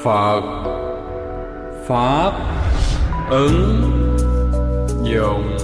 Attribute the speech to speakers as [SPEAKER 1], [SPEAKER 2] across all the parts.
[SPEAKER 1] Phật Pháp ứng dụng.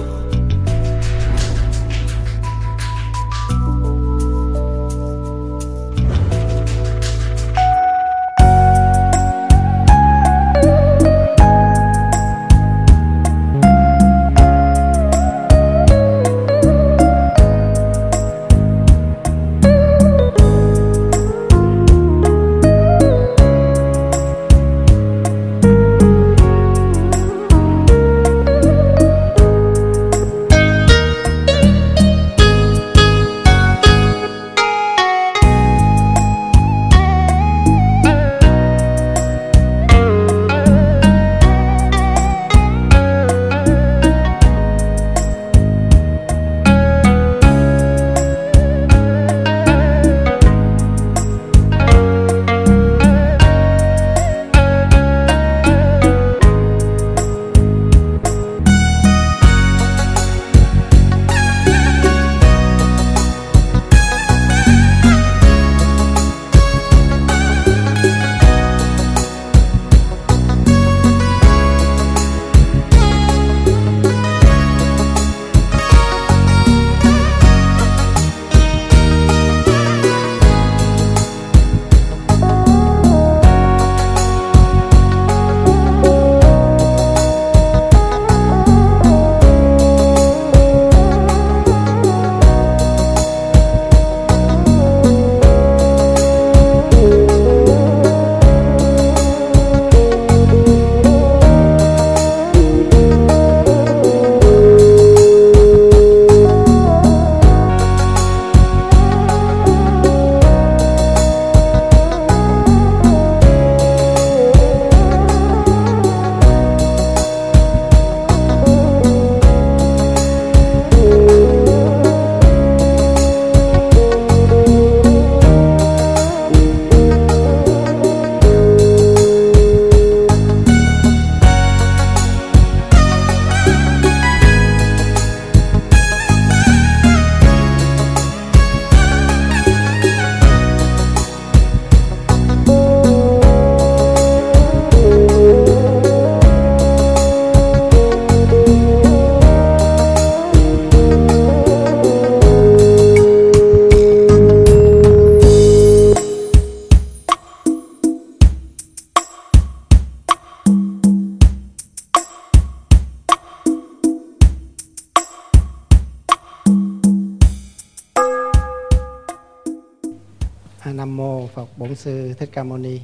[SPEAKER 2] Nam mô Phật Bổn Sư Thích Ca Mâu Ni.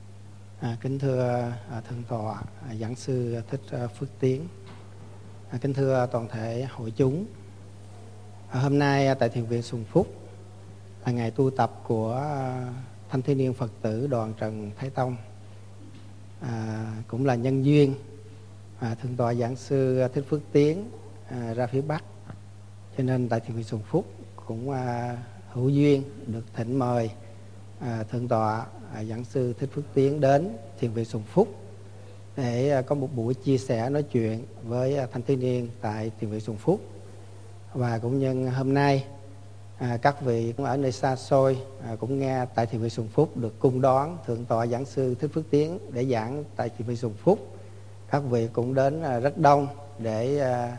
[SPEAKER 2] Kính thưa thượng tọa giảng sư Thích Phước Tiến, kính thưa toàn thể hội chúng. Hôm nay tại thiền viện Sùng Phúc là ngày tu tập của thanh thiếu niên Phật tử đoàn Trần Thái Tông, cũng là nhân duyên thượng tọa giảng sư Thích Phước Tiến ra phía Bắc, cho nên tại thiền viện Sùng Phúc cũng hữu duyên được thỉnh mời thượng tọa giảng sư Thích Phước Tiến đến thiền viện Sùng Phúc để có một buổi chia sẻ nói chuyện với thanh thiếu niên tại thiền viện Sùng Phúc. Và cũng nhân hôm nay các vị cũng ở nơi xa xôi cũng nghe tại thiền viện Sùng Phúc được cung đón thượng tọa giảng sư Thích Phước Tiến để giảng tại thiền viện Sùng Phúc. Các vị cũng đến rất đông để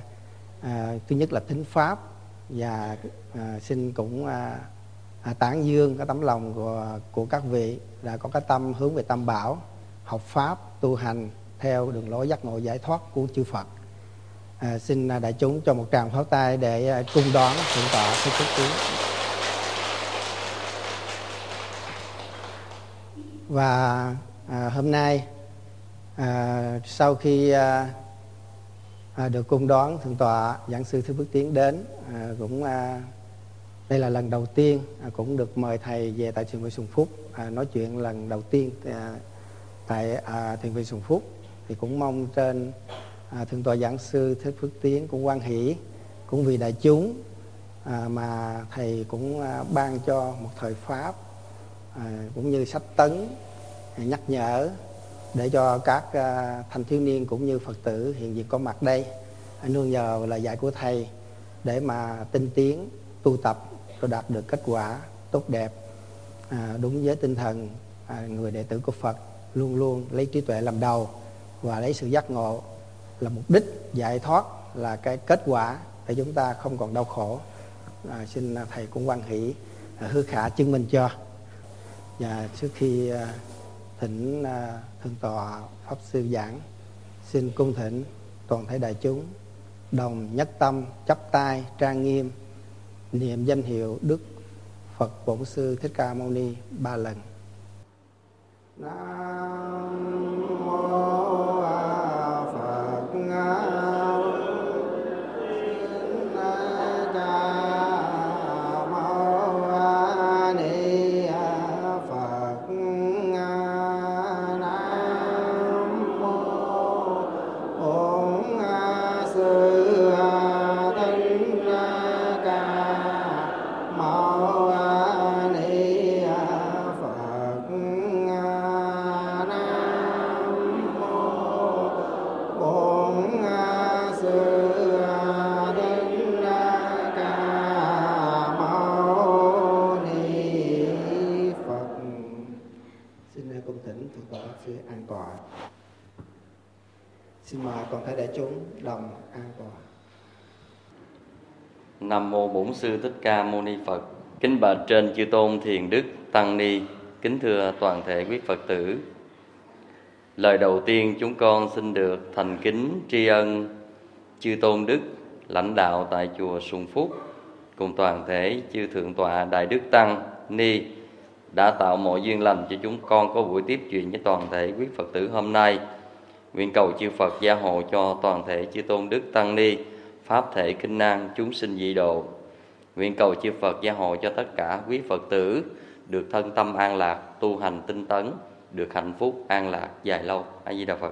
[SPEAKER 2] thứ nhất là thính pháp, và xin cũng tán dương cái tấm lòng của các vị là có cái tâm hướng về Tam Bảo, học pháp tu hành theo đường lối giác ngộ giải thoát của chư Phật. Xin đại chúng cho một tràng pháo tay để cung đón thượng tọa Thích Phước Tiến. Và hôm nay sau khi được cung đón thượng tọa giảng sư Thích Phước Tiến đến, cũng đây là lần đầu tiên cũng được mời thầy về tại thiền viện Sùng Phúc nói chuyện lần đầu tiên tại thiền viện Sùng Phúc. Thì cũng mong trên thượng tọa giảng sư Thích Phước Tiến cũng hoan hỷ, cũng vì đại chúng mà thầy cũng ban cho một thời pháp cũng như sách tấn nhắc nhở để cho các thanh thiếu niên cũng như Phật tử hiện diện có mặt đây nương nhờ lời dạy của thầy để mà tinh tiến tu tập rồi đạt được kết quả tốt đẹp, đúng với tinh thần người đệ tử của Phật luôn luôn lấy trí tuệ làm đầu và lấy sự giác ngộ là mục đích, giải thoát là cái kết quả để chúng ta không còn đau khổ. Xin thầy cũng hoan hỷ hứa khả chứng minh cho. Và trước khi thỉnh thượng tọa pháp sư giảng, xin cung thỉnh toàn thể đại chúng đồng nhất tâm chắp tay trang nghiêm niệm danh hiệu Đức Phật Bổn Sư Thích Ca Mâu Ni 3 lần. Nam mô Phật
[SPEAKER 3] Nam mô Bổn Sư Thích Ca Mâu Ni Phật. Kính bạch trên chư tôn thiền đức tăng ni, kính thưa toàn thể quý Phật tử. Lời đầu tiên chúng con xin được thành kính tri ân chư tôn đức lãnh đạo tại chùa Xuân Phúc cùng toàn thể chư thượng tọa đại đức tăng ni đã tạo mọi duyên lành cho chúng con có buổi tiếp chuyện với toàn thể quý Phật tử hôm nay. Nguyện cầu chư Phật gia hộ cho toàn thể chư tôn đức tăng ni, pháp thể kinh năng chúng sinh dị độ. Nguyện cầu chư Phật gia hộ cho tất cả quý Phật tử được thân tâm an lạc, tu hành tinh tấn, được hạnh phúc an lạc dài lâu. A Di Đà Phật.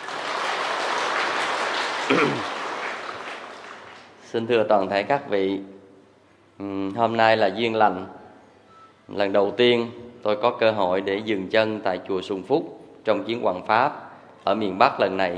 [SPEAKER 3] Xin thưa toàn thể các vị, hôm nay là duyên lành. Lần đầu tiên tôi có cơ hội để dừng chân tại chùa Xuân Phúc trong chuyến hoằng pháp ở miền Bắc lần này.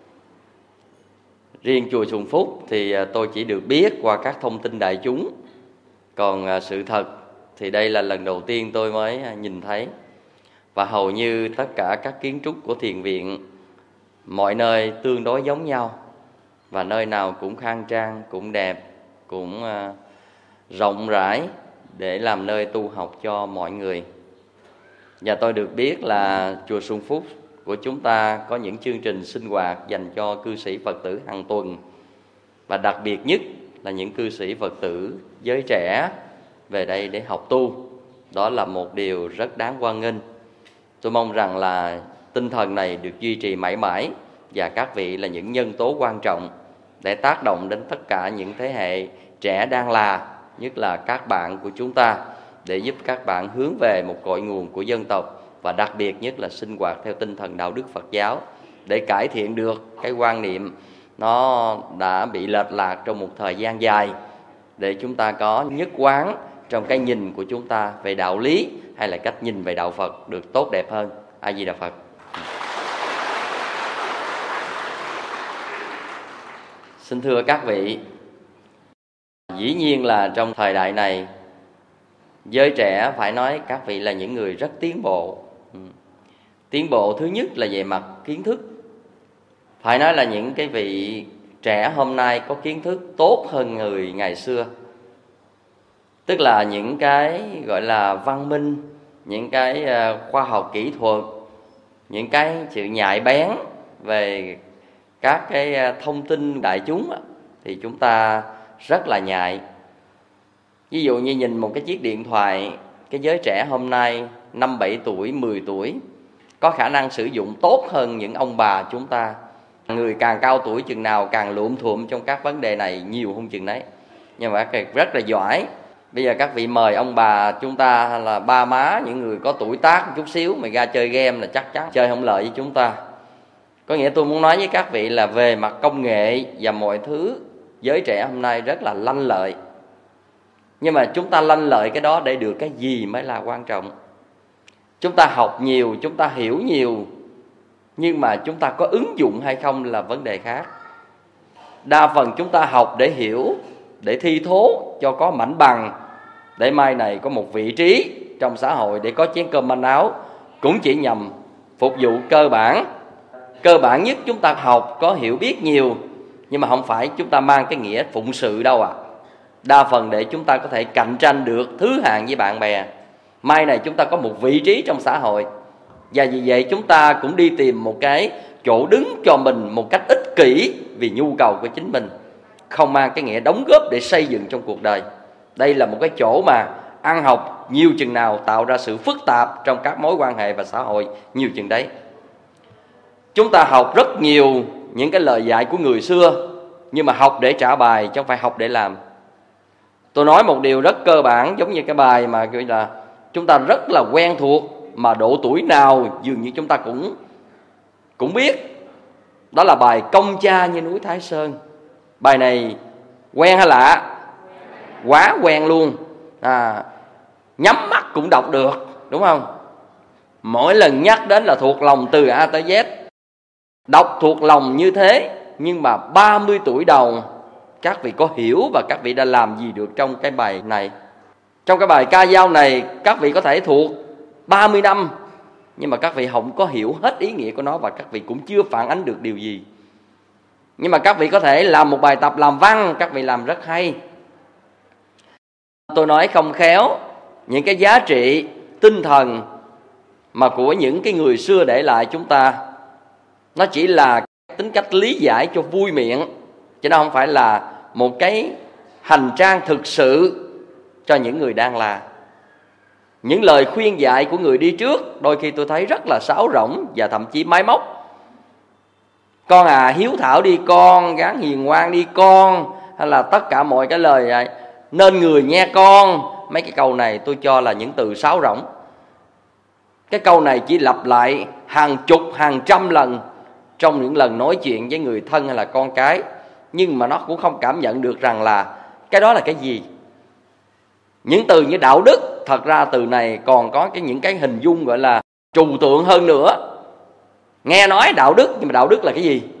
[SPEAKER 3] Riêng chùa Xuân Phúc thì tôi chỉ được biết qua các thông tin đại chúng. Còn sự thật thì đây là lần đầu tiên tôi mới nhìn thấy. Và hầu như tất cả các kiến trúc của thiền viện, mọi nơi tương đối giống nhau. Và nơi nào cũng khang trang, cũng đẹp, cũng rộng rãi để làm nơi tu học cho mọi người. Và tôi được biết là chùa Xuân Phúc của chúng ta có những chương trình sinh hoạt dành cho cư sĩ Phật tử hàng tuần. Và đặc biệt nhất là những cư sĩ Phật tử giới trẻ về đây để học tu. Đó là một điều rất đáng hoan nghênh. Tôi mong rằng là tinh thần này được duy trì mãi mãi, và các vị là những nhân tố quan trọng để tác động đến tất cả những thế hệ trẻ đang là, nhất là các bạn của chúng ta, để giúp các bạn hướng về một cội nguồn của dân tộc, và đặc biệt nhất là sinh hoạt theo tinh thần đạo đức Phật giáo để cải thiện được cái quan niệm nó đã bị lệch lạc trong một thời gian dài, để chúng ta có nhất quán trong cái nhìn của chúng ta về đạo lý hay là cách nhìn về đạo Phật được tốt đẹp hơn. A Di Đà Phật. Xin thưa các vị, dĩ nhiên là trong thời đại này, giới trẻ phải nói các vị là những người rất tiến bộ. Tiến bộ thứ nhất là về mặt kiến thức. Phải nói là những cái vị trẻ hôm nay có kiến thức tốt hơn người ngày xưa. Tức là những cái gọi là văn minh, những cái khoa học kỹ thuật, những cái sự nhạy bén về các cái thông tin đại chúng thì chúng ta rất là nhạy. Ví dụ như nhìn một cái chiếc điện thoại, cái giới trẻ hôm nay 5, 7 tuổi, 10 tuổi có khả năng sử dụng tốt hơn những ông bà chúng ta. Người càng cao tuổi chừng nào càng luộm thuộm trong các vấn đề này nhiều hơn chừng đấy. Nhưng mà rất là giỏi. Bây giờ các vị mời ông bà chúng ta hay là ba má, những người có tuổi tác một chút xíu mà ra chơi game là chắc chắn chơi không lợi với chúng ta. Có nghĩa tôi muốn nói với các vị là về mặt công nghệ và mọi thứ, giới trẻ hôm nay rất là lanh lợi. Nhưng mà chúng ta lanh lợi cái đó để được cái gì mới là quan trọng. Chúng ta học nhiều, chúng ta hiểu nhiều, nhưng mà chúng ta có ứng dụng hay không là vấn đề khác. Đa phần chúng ta học để hiểu, để thi thố cho có mảnh bằng, để mai này có một vị trí trong xã hội, để có chén cơm manh áo, cũng chỉ nhằm phục vụ cơ bản. Cơ bản nhất chúng ta học có hiểu biết nhiều, nhưng mà không phải chúng ta mang cái nghĩa phụng sự đâu ạ. Đa phần để chúng ta có thể cạnh tranh được thứ hạng với bạn bè. Mai này chúng ta có một vị trí trong xã hội, và vì vậy chúng ta cũng đi tìm một cái chỗ đứng cho mình một cách ích kỷ vì nhu cầu của chính mình, không mang cái nghĩa đóng góp để xây dựng trong cuộc đời. Đây là một cái chỗ mà ăn học nhiều chừng nào tạo ra sự phức tạp trong các mối quan hệ và xã hội nhiều chừng đấy. Chúng ta học rất nhiều những cái lời dạy của người xưa, nhưng mà học để trả bài chứ không phải học để làm. Tôi nói một điều rất cơ bản, giống như cái bài mà gọi là chúng ta rất là quen thuộc, mà độ tuổi nào dường như chúng ta cũng biết. Đó là bài Công Cha Như Núi Thái Sơn. Bài này quen hay lạ? Quá quen luôn. Nhắm mắt cũng đọc được, đúng không? Mỗi lần nhắc đến là thuộc lòng từ A tới Z. Đọc thuộc lòng như thế, nhưng mà 30 tuổi đầu các vị có hiểu và các vị đã làm gì được trong cái bài này? Trong cái bài ca dao này, các vị có thể thuộc 30 năm, nhưng mà các vị không có hiểu hết ý nghĩa của nó, và các vị cũng chưa phản ánh được điều gì. Nhưng mà các vị có thể làm một bài tập làm văn, các vị làm rất hay. Tôi nói không khéo, những cái giá trị tinh thần mà của những cái người xưa để lại chúng ta, nó chỉ là tính cách lý giải cho vui miệng, chứ nó không phải là một cái hành trang thực sự cho những người đang là. Những lời khuyên dạy của người đi trước đôi khi tôi thấy rất là sáo rỗng và thậm chí máy móc. Con à, hiếu thảo đi con, gắng hiền ngoan đi con, hay là tất cả mọi cái lời nên người nghe con. Mấy cái câu này tôi cho là những từ sáo rỗng. Cái câu này chỉ lặp lại hàng chục, hàng trăm lần trong những lần nói chuyện với người thân hay là con cái, nhưng mà nó cũng không cảm nhận được rằng là cái đó là cái gì. Những từ như đạo đức, thật ra từ này còn có những cái hình dung gọi là trừu tượng hơn nữa. Nghe nói đạo đức, nhưng mà đạo đức là cái gì?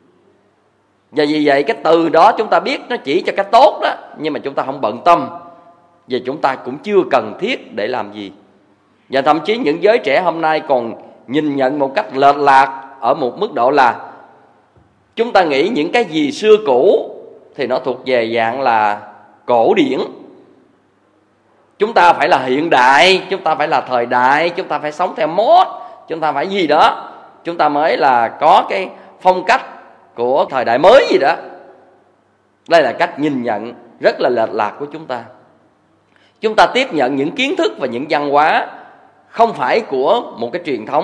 [SPEAKER 3] Và vì vậy cái từ đó chúng ta biết nó chỉ cho cái tốt đó, nhưng mà chúng ta không bận tâm, và chúng ta cũng chưa cần thiết để làm gì. Và thậm chí những giới trẻ hôm nay còn nhìn nhận một cách lệch lạc ở một mức độ là chúng ta nghĩ những cái gì xưa cũ thì nó thuộc về dạng là cổ điển. Chúng ta phải là hiện đại, chúng ta phải là thời đại, chúng ta phải sống theo mốt, chúng ta phải gì đó, chúng ta mới là có cái phong cách của thời đại mới gì đó. Đây là cách nhìn nhận rất là lệch lạc của chúng ta. Chúng ta tiếp nhận những kiến thức và những văn hóa không phải của một cái truyền thống,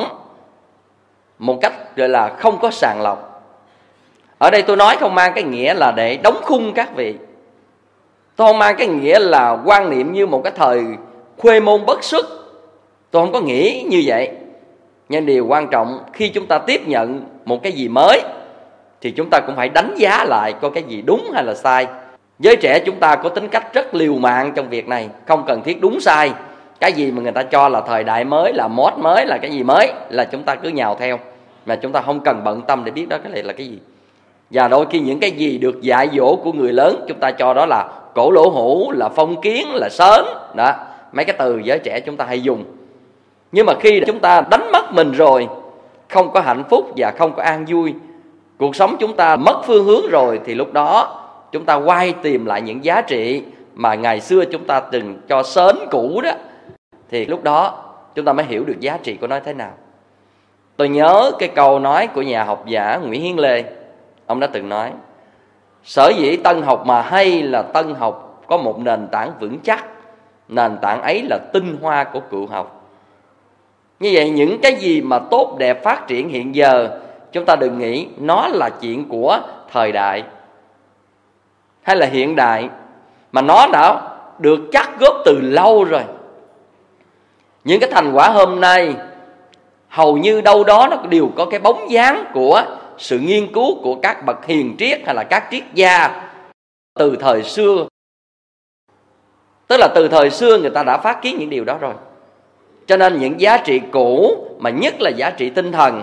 [SPEAKER 3] một cách gọi là không có sàng lọc. Ở đây tôi nói không mang cái nghĩa là để đóng khung các vị. Tôi không mang cái nghĩa là quan niệm như một cái thời khuê môn bất xuất. Tôi không có nghĩ như vậy. Nhưng điều quan trọng khi chúng ta tiếp nhận một cái gì mới thì chúng ta cũng phải đánh giá lại có cái gì đúng hay là sai. Giới trẻ chúng ta có tính cách rất liều mạng trong việc này, không cần thiết đúng sai. Cái gì mà người ta cho là thời đại mới, là mốt mới, là cái gì mới, là chúng ta cứ nhào theo, mà chúng ta không cần bận tâm để biết đó cái này là cái gì. Và đôi khi những cái gì được dạy dỗ của người lớn, chúng ta cho đó là cổ lỗ hủ, là phong kiến, là sến đó. Mấy cái từ giới trẻ chúng ta hay dùng. Nhưng mà khi chúng ta đánh mất mình rồi, không có hạnh phúc và không có an vui, cuộc sống chúng ta mất phương hướng rồi, thì lúc đó chúng ta quay tìm lại những giá trị mà ngày xưa chúng ta từng cho sến cũ đó, thì lúc đó chúng ta mới hiểu được giá trị của nó thế nào. Tôi nhớ cái câu nói của nhà học giả Nguyễn Hiến Lê. Ông đã từng nói: sở dĩ tân học mà hay là tân học có một nền tảng vững chắc, nền tảng ấy là tinh hoa của cựu học. Như vậy những cái gì mà tốt đẹp phát triển hiện giờ, chúng ta đừng nghĩ nó là chuyện của thời đại hay là hiện đại, mà nó đã được chắc góp từ lâu rồi. Những cái thành quả hôm nay hầu như đâu đó nó đều có cái bóng dáng của sự nghiên cứu của các bậc hiền triết hay là các triết gia từ thời xưa. Tức là từ thời xưa người ta đã phát kiến những điều đó rồi. Cho nên những giá trị cũ, mà nhất là giá trị tinh thần,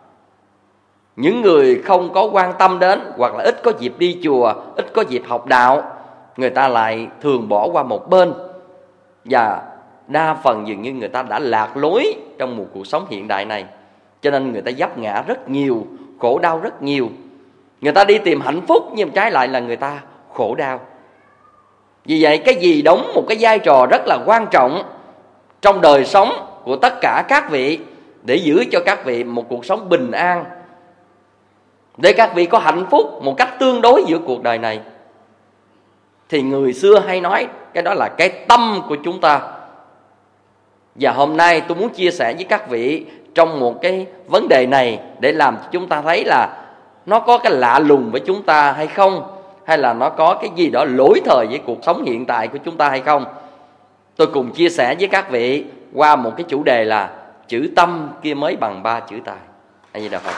[SPEAKER 3] những người không có quan tâm đến, hoặc là ít có dịp đi chùa, ít có dịp học đạo, người ta lại thường bỏ qua một bên. Và đa phần dường như người ta đã lạc lối trong một cuộc sống hiện đại này. Cho nên người ta vấp ngã rất nhiều, khổ đau rất nhiều. Người ta đi tìm hạnh phúc nhưng trái lại là người ta khổ đau. Vì vậy cái gì đóng một cái vai trò rất là quan trọng trong đời sống của tất cả các vị, để giữ cho các vị một cuộc sống bình an, để các vị có hạnh phúc một cách tương đối giữa cuộc đời này. Thì người xưa hay nói cái đó là cái tâm của chúng ta. Và hôm nay tôi muốn chia sẻ với các vị trong một cái vấn đề này, để làm cho chúng ta thấy là nó có cái lạ lùng với chúng ta hay không, hay là nó có cái gì đó lỗi thời với cuộc sống hiện tại của chúng ta hay không. Tôi cùng chia sẻ với các vị qua một cái chủ đề là chữ tâm kia mới bằng 3 chữ tài. A Di Đà Phật.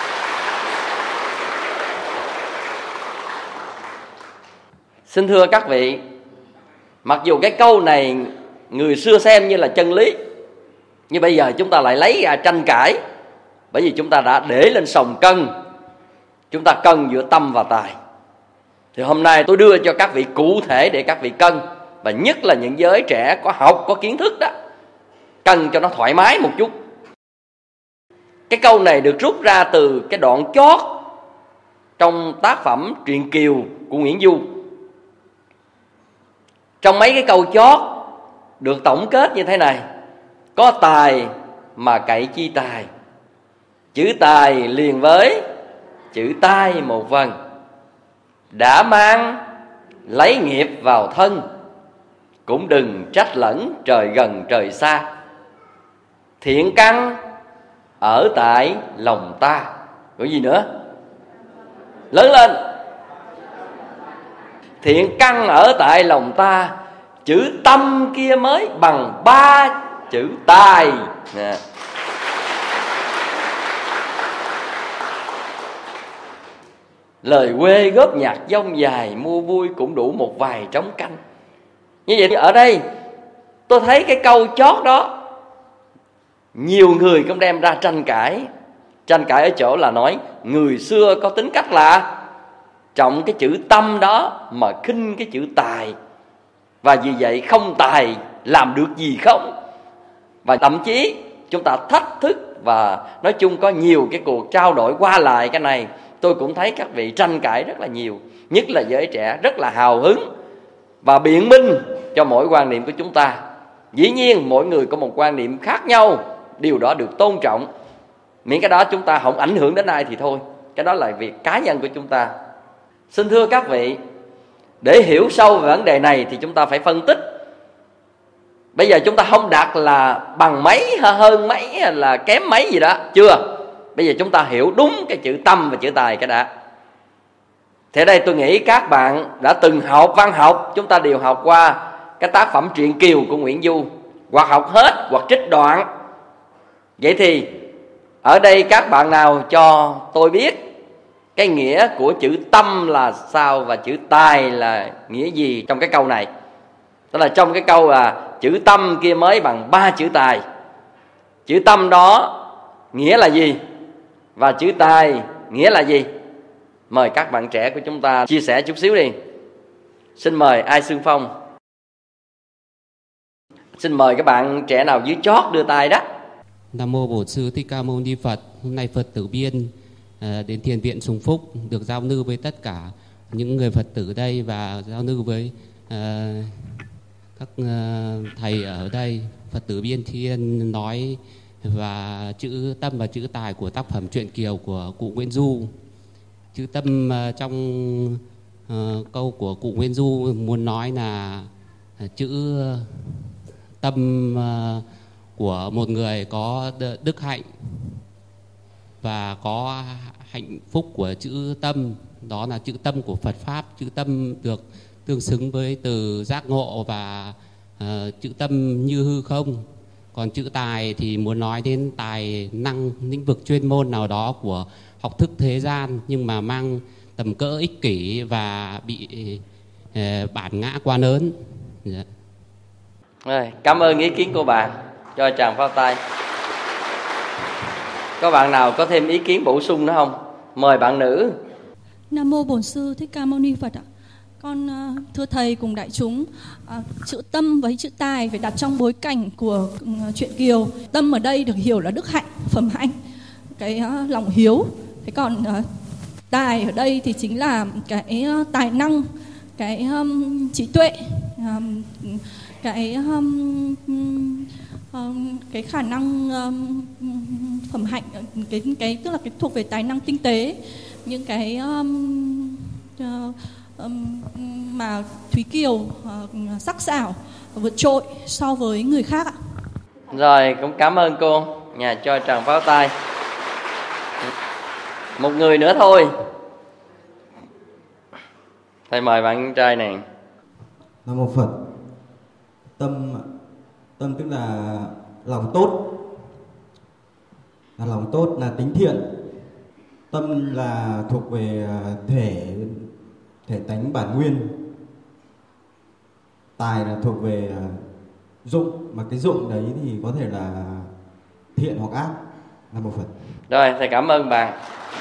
[SPEAKER 3] Xin thưa các vị, mặc dù cái câu này người xưa xem như là chân lý, nhưng bây giờ chúng ta lại lấy ra tranh cãi. Bởi vì chúng ta đã để lên sòng cân, chúng ta cân giữa tâm và tài. Thì hôm nay tôi đưa cho các vị cụ thể để các vị cân. Và nhất là những giới trẻ có học, có kiến thức đó, cân cho nó thoải mái một chút. Cái câu này được rút ra từ cái đoạn chót trong tác phẩm Truyện Kiều của Nguyễn Du. Trong mấy cái câu chót được tổng kết như thế này: có tài mà cậy chi tài, chữ tài liền với chữ tai một phần, đã mang lấy nghiệp vào thân, cũng đừng trách lẫn trời gần trời xa. Thiện căn ở tại lòng ta. Có gì nữa? Lớn lên. Thiện căn ở tại lòng ta, chữ tâm kia mới bằng 3 chữ tài. Lời quê góp nhạc dông dài, mua vui cũng đủ một vài trống canh. Như vậy ở đây tôi thấy cái câu chót đó nhiều người cũng đem ra tranh cãi. Tranh cãi ở chỗ là nói người xưa có tính cách là trọng cái chữ tâm đó mà khinh cái chữ tài, và vì vậy không tài làm được gì không. Và thậm chí chúng ta thách thức, và nói chung có nhiều cái cuộc trao đổi qua lại cái này. Tôi cũng thấy các vị tranh cãi rất là nhiều, nhất là giới trẻ rất là hào hứng và biện minh cho mỗi quan niệm của chúng ta. Dĩ nhiên mỗi người có một quan niệm khác nhau, điều đó được tôn trọng, miễn cái đó chúng ta không ảnh hưởng đến ai thì thôi. Cái đó là việc cá nhân của chúng ta. Xin thưa các vị, để hiểu sâu về vấn đề này thì chúng ta phải phân tích. Bây giờ chúng ta không đặt là bằng mấy, hơn mấy, hay là kém mấy gì đó, chưa. Bây giờ chúng ta hiểu đúng cái chữ tâm và chữ tài cái đã. Thì ở đây tôi nghĩ các bạn đã từng học văn học, chúng ta đều học qua cái tác phẩm Truyện Kiều của Nguyễn Du, hoặc học hết hoặc trích đoạn. Vậy thì ở đây các bạn nào cho tôi biết cái nghĩa của chữ tâm là sao và chữ tài là nghĩa gì trong cái câu này. Tức là trong cái câu là chữ tâm kia mới bằng 3 chữ tài, chữ tâm đó nghĩa là gì và chữ tài nghĩa là gì? Mời các bạn trẻ của chúng ta chia sẻ chút xíu đi. Xin mời ai xưng phong? Xin mời các bạn trẻ nào dưới chót đưa tay đó.
[SPEAKER 4] Nam mô Bổn Sư Thích Ca Mâu Ni Phật. Hôm nay Phật tử Biên đến Thiền viện Sùng Phúc được giao lưu với tất cả những người Phật tử đây và giao lưu với các thầy ở đây. Phật tử Biên Thiên nói và chữ tâm và chữ tài của tác phẩm Truyện Kiều của cụ Nguyễn Du. Chữ tâm trong câu của cụ Nguyễn Du muốn nói là chữ tâm của một người có đức hạnh và có hạnh phúc của chữ tâm, đó là chữ tâm của Phật Pháp. Chữ tâm được tương xứng với từ giác ngộ và chữ tâm như hư không. Còn chữ tài thì muốn nói đến tài năng lĩnh vực chuyên môn nào đó của học thức thế gian, nhưng mà mang tầm cỡ ích kỷ và bị bản ngã quá lớn.
[SPEAKER 3] Rồi, cảm ơn ý kiến của bạn, cho chàng pháo tay. Có bạn nào có thêm ý kiến bổ sung nữa không? Mời bạn nữ.
[SPEAKER 5] Nam mô Bổn Sư Thích Ca Mâu Ni Phật ạ. Con thưa thầy cùng đại chúng, chữ tâm với chữ tài phải đặt trong bối cảnh của Truyện Kiều. Tâm ở đây được hiểu là đức hạnh, phẩm hạnh. cái lòng hiếu. Thế còn tài ở đây thì chính là cái tài năng, cái trí tuệ, cái khả năng phẩm hạnh, cái tức là cái thuộc về tài năng tinh tế, những cái mà Thúy Kiều sắc sảo vượt trội so với người khác ạ.
[SPEAKER 3] Rồi, cũng cảm ơn cô. Nhà cho tràng pháo tay. Một người nữa thôi. Thầy mời bạn trai này.
[SPEAKER 6] Nam mô Phật. Tâm tức là lòng tốt. Là lòng tốt, là tính thiện. Tâm là thuộc về thể tánh bản nguyên. Tài là thuộc về dụng, mà cái dụng đấy thì có thể là thiện hoặc ác. Nam mô Phật.
[SPEAKER 3] Rồi, thầy cảm ơn bạn.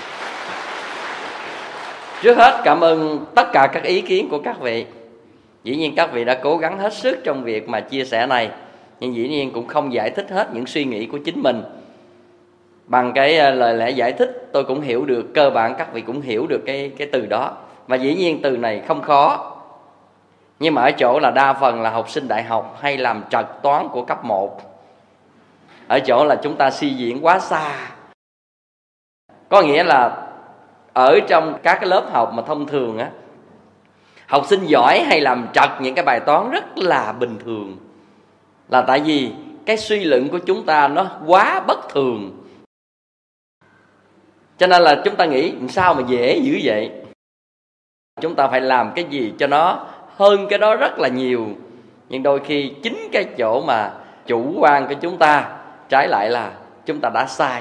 [SPEAKER 3] Trước hết cảm ơn tất cả các ý kiến của các vị. Dĩ nhiên các vị đã cố gắng hết sức trong việc mà chia sẻ này, nhưng dĩ nhiên cũng không giải thích hết những suy nghĩ của chính mình. Bằng cái lời lẽ giải thích tôi cũng hiểu được, cơ bản các vị cũng hiểu được cái từ đó. Và dĩ nhiên từ này không khó. Nhưng mà ở chỗ là đa phần là học sinh đại học hay làm trật toán của cấp 1. Ở chỗ là chúng ta suy diễn quá xa. Có nghĩa là ở trong các cái lớp học mà thông thường á, học sinh giỏi hay làm trật những cái bài toán rất là bình thường. Là tại vì cái suy luận của chúng ta nó quá bất thường. Cho nên là chúng ta nghĩ sao mà dễ dữ vậy. Chúng ta phải làm cái gì cho nó hơn cái đó rất là nhiều. Nhưng đôi khi chính cái chỗ mà chủ quan của chúng ta, trái lại là chúng ta đã sai.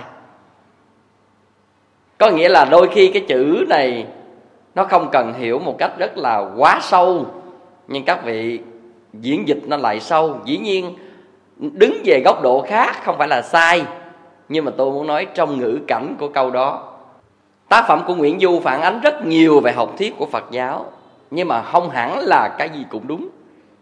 [SPEAKER 3] Có nghĩa là đôi khi cái chữ này nó không cần hiểu một cách rất là quá sâu, nhưng các vị diễn dịch nó lại sâu. Dĩ nhiên đứng về góc độ khác không phải là sai, nhưng mà tôi muốn nói trong ngữ cảnh của câu đó. Tác phẩm của Nguyễn Du phản ánh rất nhiều về học thuyết của Phật giáo, nhưng mà không hẳn là cái gì cũng đúng.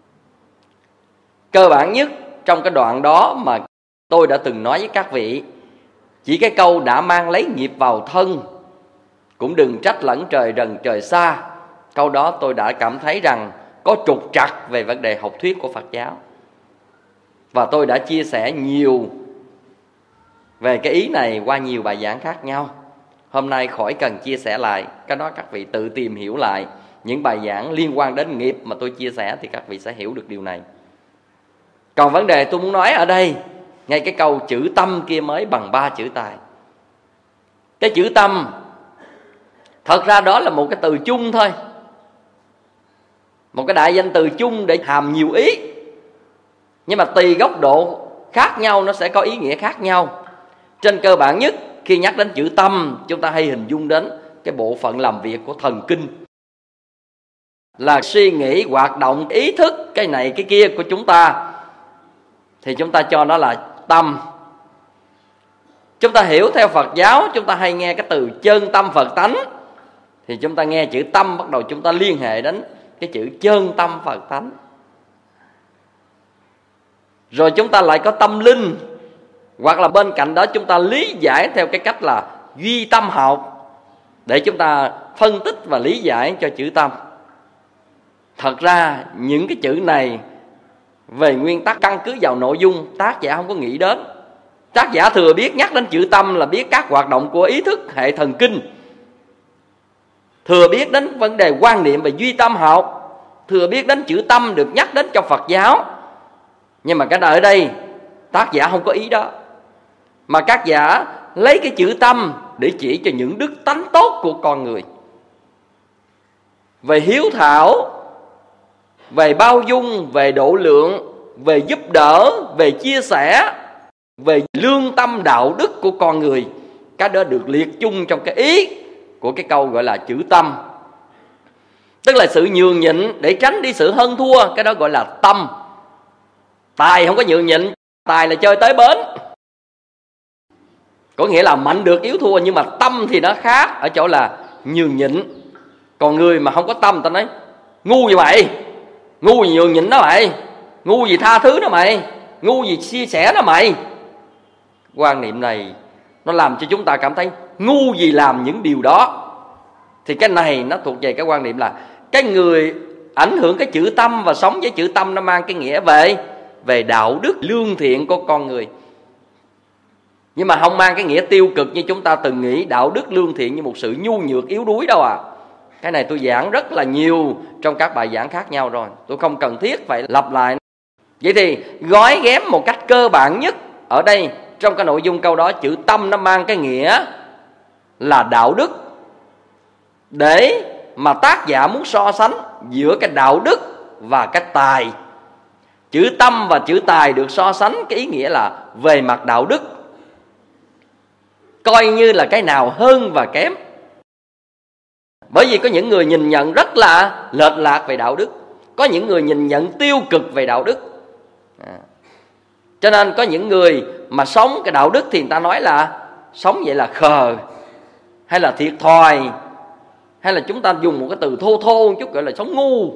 [SPEAKER 3] Cơ bản nhất trong cái đoạn đó mà tôi đã từng nói với các vị, chỉ cái câu đã mang lấy nghiệp vào thân, cũng đừng trách lẫn trời gần trời xa. Câu đó tôi đã cảm thấy rằng có trục trặc về vấn đề học thuyết của Phật giáo. Và tôi đã chia sẻ nhiều về cái ý này qua nhiều bài giảng khác nhau. Hôm nay khỏi cần chia sẻ lại, cái đó các vị tự tìm hiểu lại. Những bài giảng liên quan đến nghiệp mà tôi chia sẻ thì các vị sẽ hiểu được điều này. Còn vấn đề tôi muốn nói ở đây, ngay cái câu chữ tâm kia mới bằng 3 chữ tài. Cái chữ tâm thật ra đó là một cái từ chung thôi, một cái đại danh từ chung để hàm nhiều ý. Nhưng mà tùy góc độ khác nhau nó sẽ có ý nghĩa khác nhau. Trên cơ bản nhất, khi nhắc đến chữ tâm, chúng ta hay hình dung đến cái bộ phận làm việc của thần kinh, là suy nghĩ, hoạt động, ý thức, cái này cái kia của chúng ta, thì chúng ta cho nó là tâm. Chúng ta hiểu theo Phật giáo, chúng ta hay nghe cái từ chân tâm Phật tánh, thì chúng ta nghe chữ tâm bắt đầu chúng ta liên hệ đến cái chữ chân tâm Phật tánh. Rồi chúng ta lại có tâm linh, hoặc là bên cạnh đó chúng ta lý giải theo cái cách là duy tâm học, để chúng ta phân tích và lý giải cho chữ tâm. Thật ra những cái chữ này về nguyên tắc căn cứ vào nội dung tác giả không có nghĩ đến. Tác giả thừa biết nhắc đến chữ tâm là biết các hoạt động của ý thức hệ thần kinh, thừa biết đến vấn đề quan niệm về duy tâm học, thừa biết đến chữ tâm được nhắc đến trong Phật giáo. Nhưng mà cái ở đây tác giả không có ý đó, mà tác giả lấy cái chữ tâm để chỉ cho những đức tánh tốt của con người, về hiếu thảo, về bao dung, về độ lượng, về giúp đỡ, về chia sẻ, về lương tâm đạo đức của con người. Cái đó được liệt chung trong cái ý của cái câu gọi là chữ tâm. Tức là sự nhường nhịn để tránh đi sự hơn thua, cái đó gọi là tâm. Tài không có nhường nhịn, tài là chơi tới bến, có nghĩa là mạnh được yếu thua. Nhưng mà tâm thì nó khác, ở chỗ là nhường nhịn. Còn người mà không có tâm, ta nói ngu gì mày, ngu gì nhường nhịn đó mày, ngu gì tha thứ đó mày, ngu gì chia sẻ đó mày. Quan niệm này nó làm cho chúng ta cảm thấy ngu gì làm những điều đó. Thì cái này nó thuộc về cái quan niệm là cái người ảnh hưởng cái chữ tâm và sống với chữ tâm nó mang cái nghĩa về đạo đức lương thiện của con người, nhưng mà không mang cái nghĩa tiêu cực như chúng ta từng nghĩ đạo đức lương thiện như một sự nhu nhược yếu đuối đâu à. Cái này tôi giảng rất là nhiều trong các bài giảng khác nhau rồi, tôi không cần thiết phải lặp lại. Vậy thì gói ghém một cách cơ bản nhất ở đây trong cái nội dung câu đó, chữ tâm nó mang cái nghĩa là đạo đức, để mà tác giả muốn so sánh giữa cái đạo đức và cái tài. Chữ tâm và chữ tài được so sánh cái ý nghĩa là về mặt đạo đức, coi như là cái nào hơn và kém. Bởi vì có những người nhìn nhận rất là lệch lạc về đạo đức, có những người nhìn nhận tiêu cực về đạo đức. Cho nên có những người mà sống cái đạo đức thì người ta nói là sống vậy là khờ, hay là thiệt thòi, hay là chúng ta dùng một cái từ thô thô một chút gọi là sống ngu.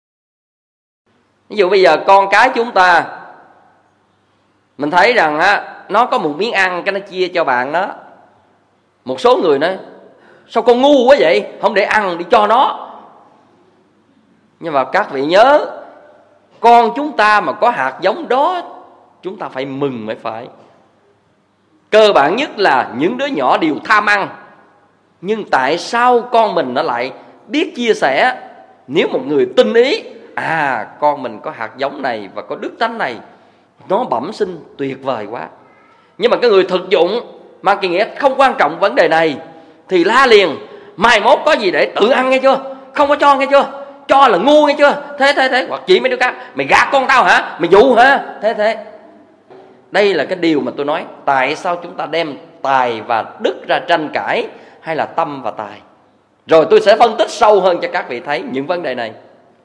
[SPEAKER 3] Ví dụ bây giờ con cái chúng ta, mình thấy rằng á, nó có một miếng ăn cái nó chia cho bạn đó. Một số người nói sao con ngu quá vậy, không để ăn đi cho nó. Nhưng mà các vị nhớ, con chúng ta mà có hạt giống đó, chúng ta phải mừng mới phải. Cơ bản nhất là những đứa nhỏ đều tham ăn, nhưng tại sao con mình nó lại biết chia sẻ? Nếu một người tinh ý, con mình có hạt giống này và có đức tánh này, nó bẩm sinh tuyệt vời quá. Nhưng mà cái người thực dụng mang cái nghĩa không quan trọng vấn đề này thì la liền, mai mốt có gì để tự ăn nghe chưa, không có cho nghe chưa, cho là ngu nghe chưa, thế. Hoặc chỉ mấy đứa khác, mày gạt con tao hả, mày dụ hả, thế. Đây là cái điều mà tôi nói, tại sao chúng ta đem tài và đức ra tranh cãi, hay là tâm và tài. Rồi tôi sẽ phân tích sâu hơn cho các vị thấy những vấn đề này.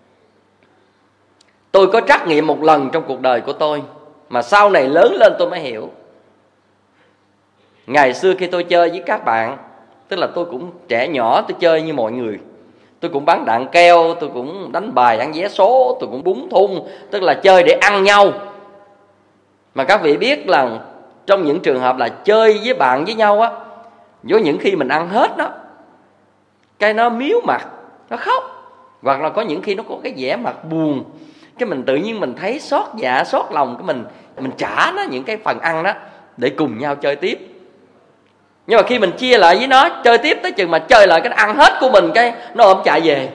[SPEAKER 3] Tôi có trắc nghiệm một lần trong cuộc đời của tôi, mà sau này lớn lên tôi mới hiểu. Ngày xưa khi tôi chơi với các bạn, tức là tôi cũng trẻ nhỏ, tôi chơi như mọi người. Tôi cũng bắn đạn keo, tôi cũng đánh bài ăn vé số, tôi cũng búng thun, tức là chơi để ăn nhau. Mà các vị biết là trong những trường hợp là chơi với bạn với nhau á, với những khi mình ăn hết đó, cái nó miếu mặt, nó khóc. Hoặc là có những khi nó có cái vẻ mặt buồn, cái mình tự nhiên mình thấy xót dạ, xót lòng, cái mình trả nó những cái phần ăn đó để cùng nhau chơi tiếp. Nhưng mà khi mình chia lại với nó chơi tiếp, tới chừng mà chơi lại cái ăn hết của mình, cái nó ôm chạy về.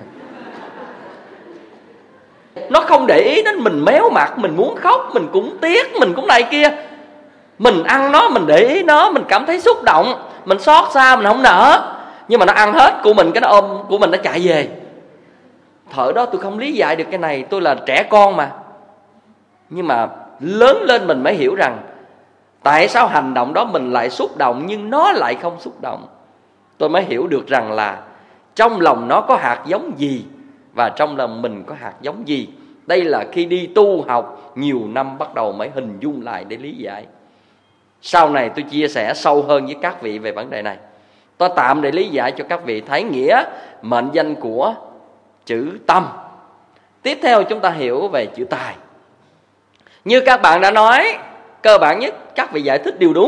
[SPEAKER 3] Nó không để ý đến mình méo mặt, mình muốn khóc, mình cũng tiếc, mình cũng này kia. Mình ăn nó, mình để ý nó, mình cảm thấy xúc động, mình xót xa, mình không nỡ. Nhưng mà nó ăn hết của mình, cái nó ôm của mình, nó chạy về. Thời đó tôi không lý giải được cái này, tôi là trẻ con mà. Nhưng mà lớn lên mình mới hiểu rằng tại sao hành động đó mình lại xúc động nhưng nó lại không xúc động. Tôi mới hiểu được rằng là trong lòng nó có hạt giống gì và trong lòng mình có hạt giống gì. Đây là khi đi tu học nhiều năm bắt đầu mới hình dung lại để lý giải. Sau này tôi chia sẻ sâu hơn với các vị về vấn đề này. Tôi tạm để lý giải cho các vị thấy nghĩa mệnh danh của chữ tâm. Tiếp theo chúng ta hiểu về chữ tài. Như các bạn đã nói, cơ bản nhất các vị giải thích đều đúng.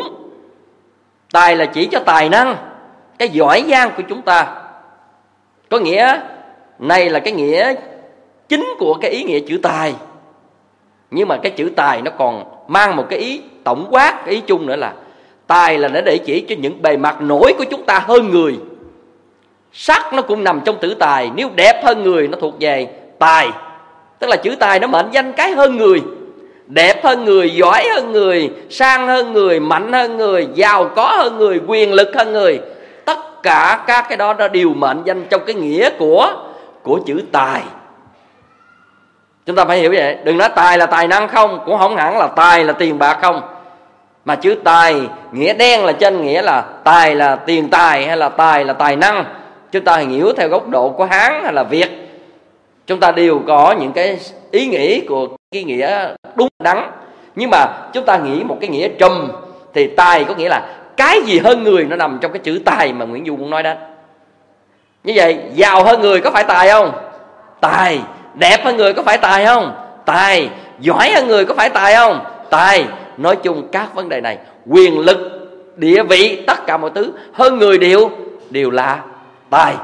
[SPEAKER 3] Tài là chỉ cho tài năng, cái giỏi giang của chúng ta. Có nghĩa này là cái nghĩa chính của cái ý nghĩa chữ tài. Nhưng mà cái chữ tài nó còn mang một cái ý tổng quát, cái ý chung nữa là tài là để chỉ cho những bề mặt nổi của chúng ta hơn người. Sắc nó cũng nằm trong chữ tài. Nếu đẹp hơn người nó thuộc về tài. Tức là chữ tài nó mệnh danh cái hơn người. Đẹp hơn người, giỏi hơn người, sang hơn người, mạnh hơn người, giàu có hơn người, quyền lực hơn người. Tất cả các cái đó đều mệnh danh trong cái nghĩa của chữ tài. Chúng ta phải hiểu vậy. Đừng nói tài là tài năng không, cũng không hẳn là tài là tiền bạc không. Mà chữ tài nghĩa đen là trên nghĩa là tài là tiền tài hay là tài là tài năng. Chúng ta hiểu theo góc độ của Hán hay là Việt, chúng ta đều có những cái ý nghĩ của cái nghĩa đúng đắn. Nhưng mà chúng ta nghĩ một cái nghĩa trùm thì tài có nghĩa là cái gì hơn người, nó nằm trong cái chữ tài mà Nguyễn Du muốn nói đến. Như vậy giàu hơn người có phải tài không? Tài. Đẹp hơn người có phải tài không? Tài. Giỏi hơn người có phải tài không? Tài. Nói chung các vấn đề này, quyền lực địa vị, tất cả mọi thứ hơn người đều là tài.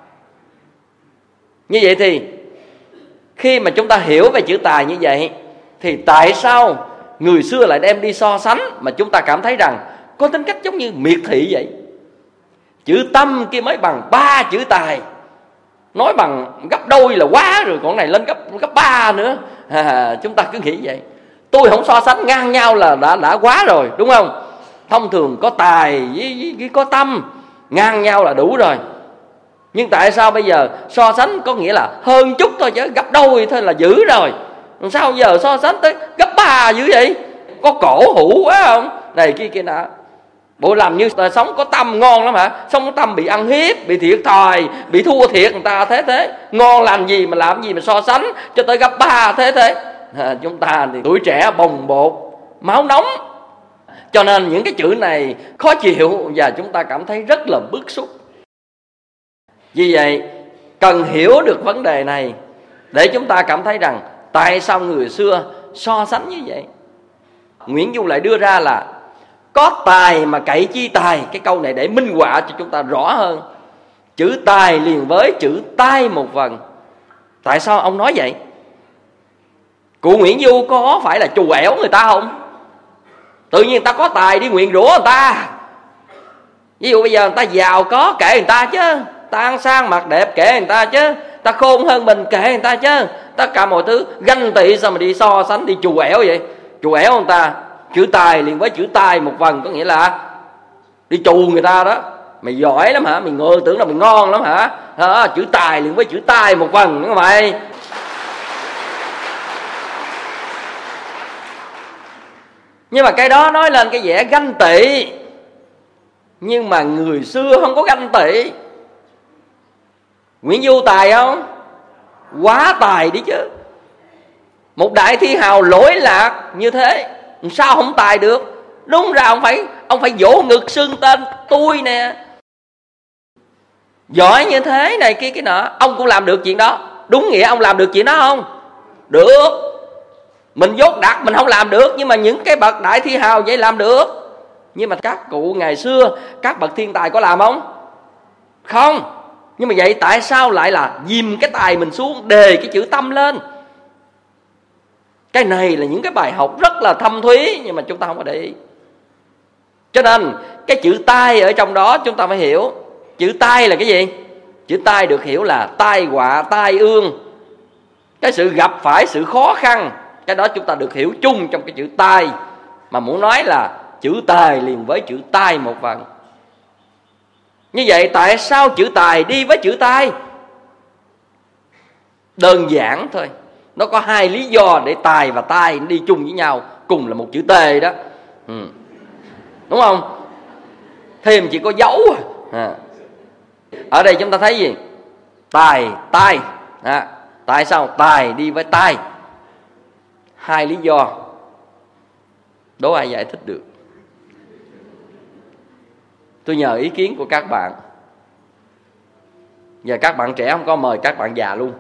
[SPEAKER 3] Như vậy thì khi mà chúng ta hiểu về chữ tài như vậy, thì tại sao người xưa lại đem đi so sánh mà chúng ta cảm thấy rằng có tính cách giống như miệt thị vậy? Chữ tâm kia mới bằng 3 chữ tài, nói bằng gấp đôi là quá rồi, còn này lên gấp 3 nữa. Chúng ta cứ nghĩ vậy. Tôi không so sánh, ngang nhau là đã quá rồi, đúng không? Thông thường có tài với có tâm, ngang nhau là đủ rồi. Nhưng tại sao bây giờ so sánh có nghĩa là hơn chút thôi, chứ gấp đôi thôi là dữ rồi. Sao giờ so sánh tới gấp 3 dữ vậy? Có cổ hủ quá không? Này kia nọ. Bộ làm như sống có tâm ngon lắm hả? Sống có tâm bị ăn hiếp, bị thiệt thòi, bị thua thiệt người ta thế. Ngon làm gì mà so sánh cho tới gấp 3 thế. Chúng ta thì tuổi trẻ bồng bột, máu nóng, cho nên những cái chữ này khó chịu và chúng ta cảm thấy rất là bức xúc. Vì vậy cần hiểu được vấn đề này để chúng ta cảm thấy rằng tại sao người xưa so sánh như vậy. Nguyễn Du lại đưa ra là có tài mà cậy chi tài. Cái câu này để minh họa cho chúng ta rõ hơn. Chữ tài liền với chữ tai một phần. Tại sao ông nói vậy? Cụ Nguyễn Du có phải là chù ẻo người ta không? Tự nhiên người ta có tài đi nguyền rủa người ta. Ví dụ bây giờ người ta giàu có kệ người ta chứ, ta ăn sang mặc đẹp kệ người ta chứ, ta khôn hơn mình kệ người ta chứ. Tất cả mọi thứ ganh tị sao mà đi so sánh, đi chù ẻo vậy? Chù ẻo người ta. Chữ tài liền với chữ tai một phần, có nghĩa là đi chù người ta đó. Mày giỏi lắm hả? Mày ngờ tưởng là mày ngon lắm hả? Chữ tài liền với chữ tai một phần, đúng không mày? Nhưng mà cái đó nói lên cái vẻ ganh tị. Nhưng mà người xưa không có ganh tị. Nguyễn Du tài không? Quá tài đi chứ. Một đại thi hào lỗi lạc như thế, sao không tài được? Đúng ra ông phải vỗ ngực xưng tên tôi nè, giỏi như thế này kia cái nọ. Ông cũng làm được chuyện đó. Đúng nghĩa ông làm được chuyện đó không? Được. Mình dốt đặt mình không làm được, nhưng mà những cái bậc đại thi hào vậy làm được. Nhưng mà các cụ ngày xưa, các bậc thiên tài có làm không? Không. Nhưng mà vậy tại sao lại là dìm cái tài mình xuống, đề cái chữ tâm lên? Cái này là những cái bài học rất là thâm thúy, nhưng mà chúng ta không có để ý. Cho nên cái chữ tai ở trong đó chúng ta phải hiểu. Chữ tai là cái gì? Chữ tai được hiểu là tai họa, tai ương, cái sự gặp phải sự khó khăn. Cái đó chúng ta được hiểu chung trong cái chữ tai. Mà muốn nói là chữ tài liền với chữ tai một phần. Như vậy tại sao chữ tài đi với chữ tai? Đơn giản thôi. Nó có 2 lý do để tài và tai đi chung với nhau, cùng là một chữ tê đó. Đúng không? Thêm chỉ có dấu Ở đây chúng ta thấy gì? Tài, tai. Tại sao tài đi với tai? 2 lý do. Đố ai giải thích được? Tôi nhờ ý kiến của các bạn. Giờ các bạn trẻ không có, mời các bạn già luôn.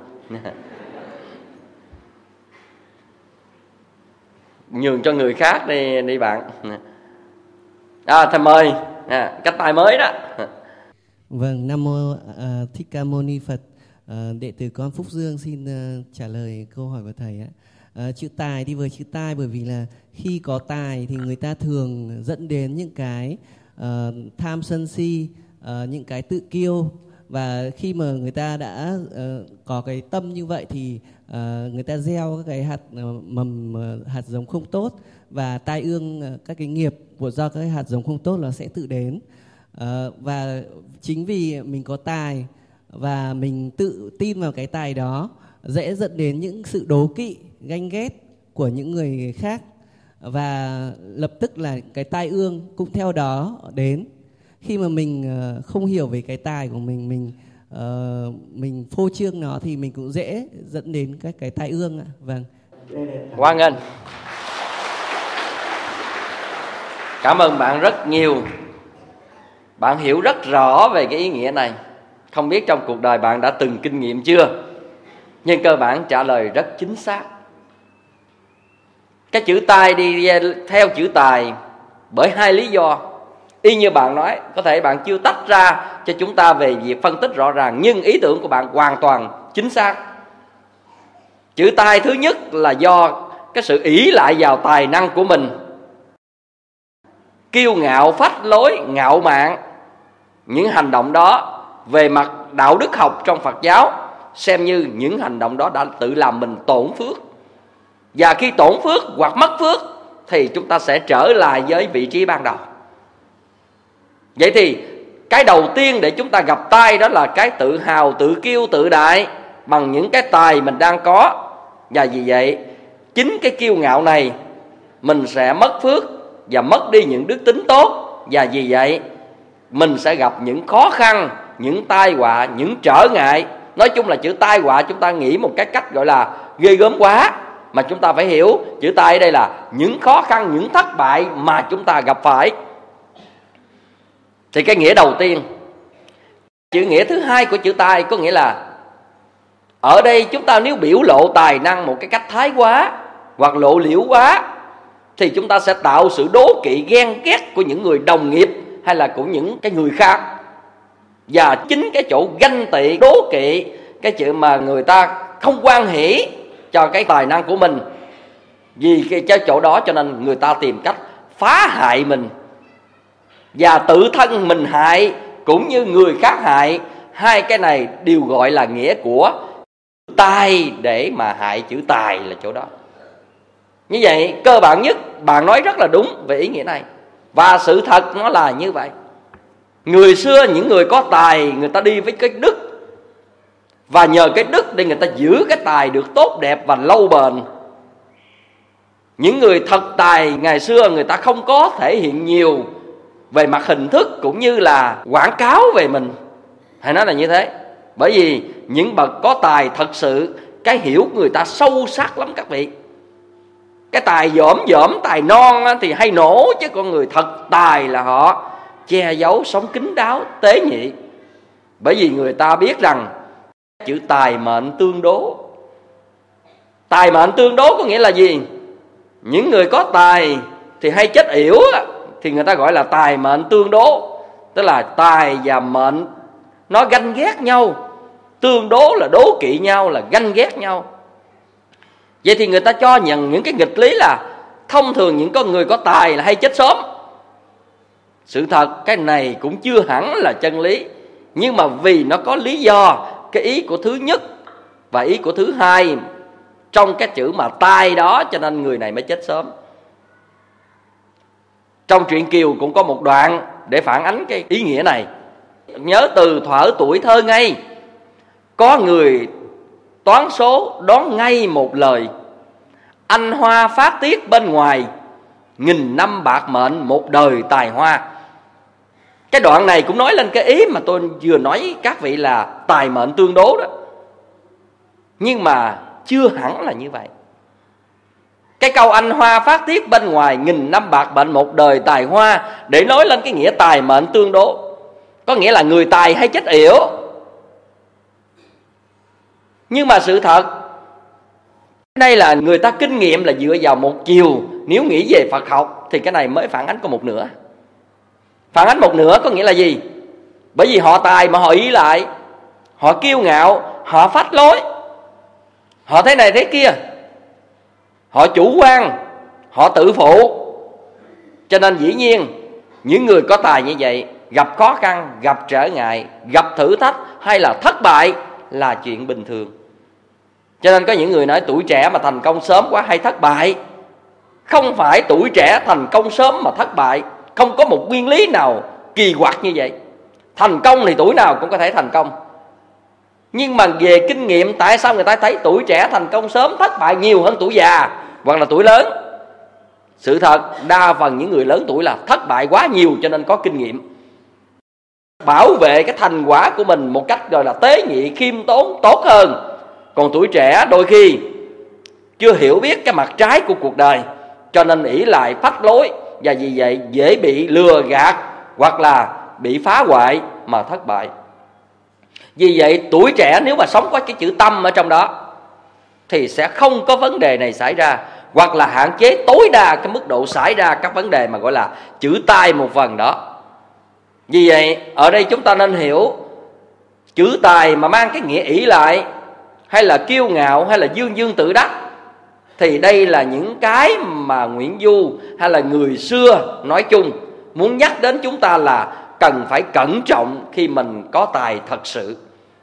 [SPEAKER 3] Nhường cho người khác đi bạn. Thầy mời. Cách tài mới đó.
[SPEAKER 7] Vâng, Nam Mô Thích Ca Mâu Ni Phật. Đệ tử con Phúc Dương xin trả lời câu hỏi của thầy ạ. Chữ tài đi với chữ tai, bởi vì là khi có tài thì người ta thường dẫn đến những cái tham sân si, những cái tự kiêu. Và khi mà người ta đã có cái tâm như vậy thì người ta gieo các cái hạt mầm, hạt giống không tốt, và tai ương các cái nghiệp do các cái hạt giống không tốt nó sẽ tự đến. Và chính vì mình có tài và mình tự tin vào cái tài đó, dễ dẫn đến những sự đố kỵ, ganh ghét của những người khác, và lập tức là cái tai ương cũng theo đó đến. Khi mà mình không hiểu về cái tài của mình phô trương nó thì mình cũng dễ dẫn đến các cái tai ương ạ. Vâng.
[SPEAKER 3] Hoan nghênh. Cảm ơn bạn rất nhiều. Bạn hiểu rất rõ về cái ý nghĩa này. Không biết trong cuộc đời bạn đã từng kinh nghiệm chưa, nhưng cơ bản trả lời rất chính xác. Cái chữ tai đi theo chữ tài bởi 2 lý do. Y như bạn nói, có thể bạn chưa tách ra cho chúng ta về việc phân tích rõ ràng, nhưng ý tưởng của bạn hoàn toàn chính xác. Chữ tai thứ nhất là do cái sự ỷ lại vào tài năng của mình, kiêu ngạo, phách lối, ngạo mạn. Những hành động đó về mặt đạo đức học trong Phật giáo xem như những hành động đó đã tự làm mình tổn phước. Và khi tổn phước hoặc mất phước thì chúng ta sẽ trở lại với vị trí ban đầu. Vậy thì cái đầu tiên để chúng ta gặp tai đó là cái tự hào, tự kiêu, tự đại bằng những cái tài mình đang có. Và vì vậy chính cái kiêu ngạo này mình sẽ mất phước và mất đi những đức tính tốt. Và vì vậy mình sẽ gặp những khó khăn, những tai họa, những trở ngại. Nói chung là chữ tai họa chúng ta nghĩ một cái cách gọi là ghê gớm quá, mà chúng ta phải hiểu chữ tai ở đây là những khó khăn, những thất bại mà chúng ta gặp phải. Thì cái nghĩa đầu tiên. Chữ nghĩa thứ hai của chữ tai có nghĩa là ở đây chúng ta nếu biểu lộ tài năng một cái cách thái quá hoặc lộ liễu quá thì chúng ta sẽ tạo sự đố kỵ, ghen ghét của những người đồng nghiệp hay là của những cái người khác. Và chính cái chỗ ganh tị, đố kỵ, cái chuyện mà người ta không hoan hỷ cho cái tài năng của mình, vì cái chỗ đó cho nên người ta tìm cách phá hại mình. Và tự thân mình hại cũng như người khác hại. Hai cái này đều gọi là nghĩa của tai để mà hại chữ tài là chỗ đó. Như vậy cơ bản nhất bạn nói rất là đúng về ý nghĩa này. Và sự thật nó là như vậy. Người xưa những người có tài người ta đi với cái đức, và nhờ cái đức để người ta giữ cái tài được tốt đẹp và lâu bền. Những người thật tài ngày xưa người ta không có thể hiện nhiều về mặt hình thức cũng như là quảng cáo về mình, hay nói là như thế. Bởi vì những bậc có tài thật sự cái hiểu người ta sâu sắc lắm các vị. Cái tài dỏm tài non thì hay nổ, chứ con người thật tài là họ che giấu, sống kín đáo, tế nhị. Bởi vì người ta biết rằng chữ tài mệnh tương đố. Tài mệnh tương đố có nghĩa là gì? Những người có tài thì hay chết yểu thì người ta gọi là tài mệnh tương đố. Tức là tài và mệnh nó ganh ghét nhau. Tương đố là đố kỵ nhau, là ganh ghét nhau. Vậy thì người ta cho nhận những cái nghịch lý là thông thường những con người có tài là hay chết sớm. Sự thật cái này cũng chưa hẳn là chân lý, nhưng mà vì nó có lý do, cái ý của thứ nhất và ý của thứ hai trong cái chữ mà tai đó, cho nên người này mới chết sớm. Trong truyện Kiều cũng có một đoạn để phản ánh cái ý nghĩa này. Nhớ từ thuở tuổi thơ ngây, có người toán số đoán ngay một lời: anh hoa phát tiết bên ngoài, nghìn năm bạc mệnh một đời tài hoa. Cái đoạn này cũng nói lên cái ý mà tôi vừa nói với các vị là tài mệnh tương đố đó. Nhưng mà chưa hẳn là như vậy. Cái câu anh hoa phát tiết bên ngoài, nghìn năm bạc mệnh một đời tài hoa, để nói lên cái nghĩa tài mệnh tương đố, có nghĩa là người tài hay chết yểu. Nhưng mà sự thật đây là người ta kinh nghiệm là dựa vào một chiều. Nếu nghĩ về Phật học thì cái này mới phản ánh có một nửa. Phản ánh một nửa có nghĩa là gì? Bởi vì họ tài mà họ ý lại, họ kiêu ngạo, họ phách lối, họ thế này thế kia, họ chủ quan, họ tự phụ. Cho nên dĩ nhiên những người có tài như vậy gặp khó khăn, gặp trở ngại, gặp thử thách hay là thất bại là chuyện bình thường. Cho nên có những người nói tuổi trẻ mà thành công sớm quá hay thất bại. Không phải tuổi trẻ thành công sớm mà thất bại, không có một nguyên lý nào kỳ quặc như vậy. Thành công thì tuổi nào cũng có thể thành công. Nhưng mà về kinh nghiệm, tại sao người ta thấy tuổi trẻ thành công sớm thất bại nhiều hơn tuổi già hoặc là tuổi lớn? Sự thật đa phần những người lớn tuổi là thất bại quá nhiều, cho nên có kinh nghiệm bảo vệ cái thành quả của mình một cách gọi là tế nhị, khiêm tốn, tốt hơn. Còn tuổi trẻ đôi khi chưa hiểu biết cái mặt trái của cuộc đời, cho nên ỷ lại phách lối, và vì vậy dễ bị lừa gạt hoặc là bị phá hoại mà thất bại. Vì vậy tuổi trẻ nếu mà sống có cái chữ tâm ở trong đó thì sẽ không có vấn đề này xảy ra, hoặc là hạn chế tối đa cái mức độ xảy ra các vấn đề mà gọi là chữ tai một phần đó. Vì vậy ở đây chúng ta nên hiểu chữ tài mà mang cái nghĩa ỷ lại, hay là kiêu ngạo, hay là dương dương tự đắc, thì đây là những cái mà Nguyễn Du hay là người xưa nói chung muốn nhắc đến chúng ta là cần phải cẩn trọng khi mình có tài thật sự.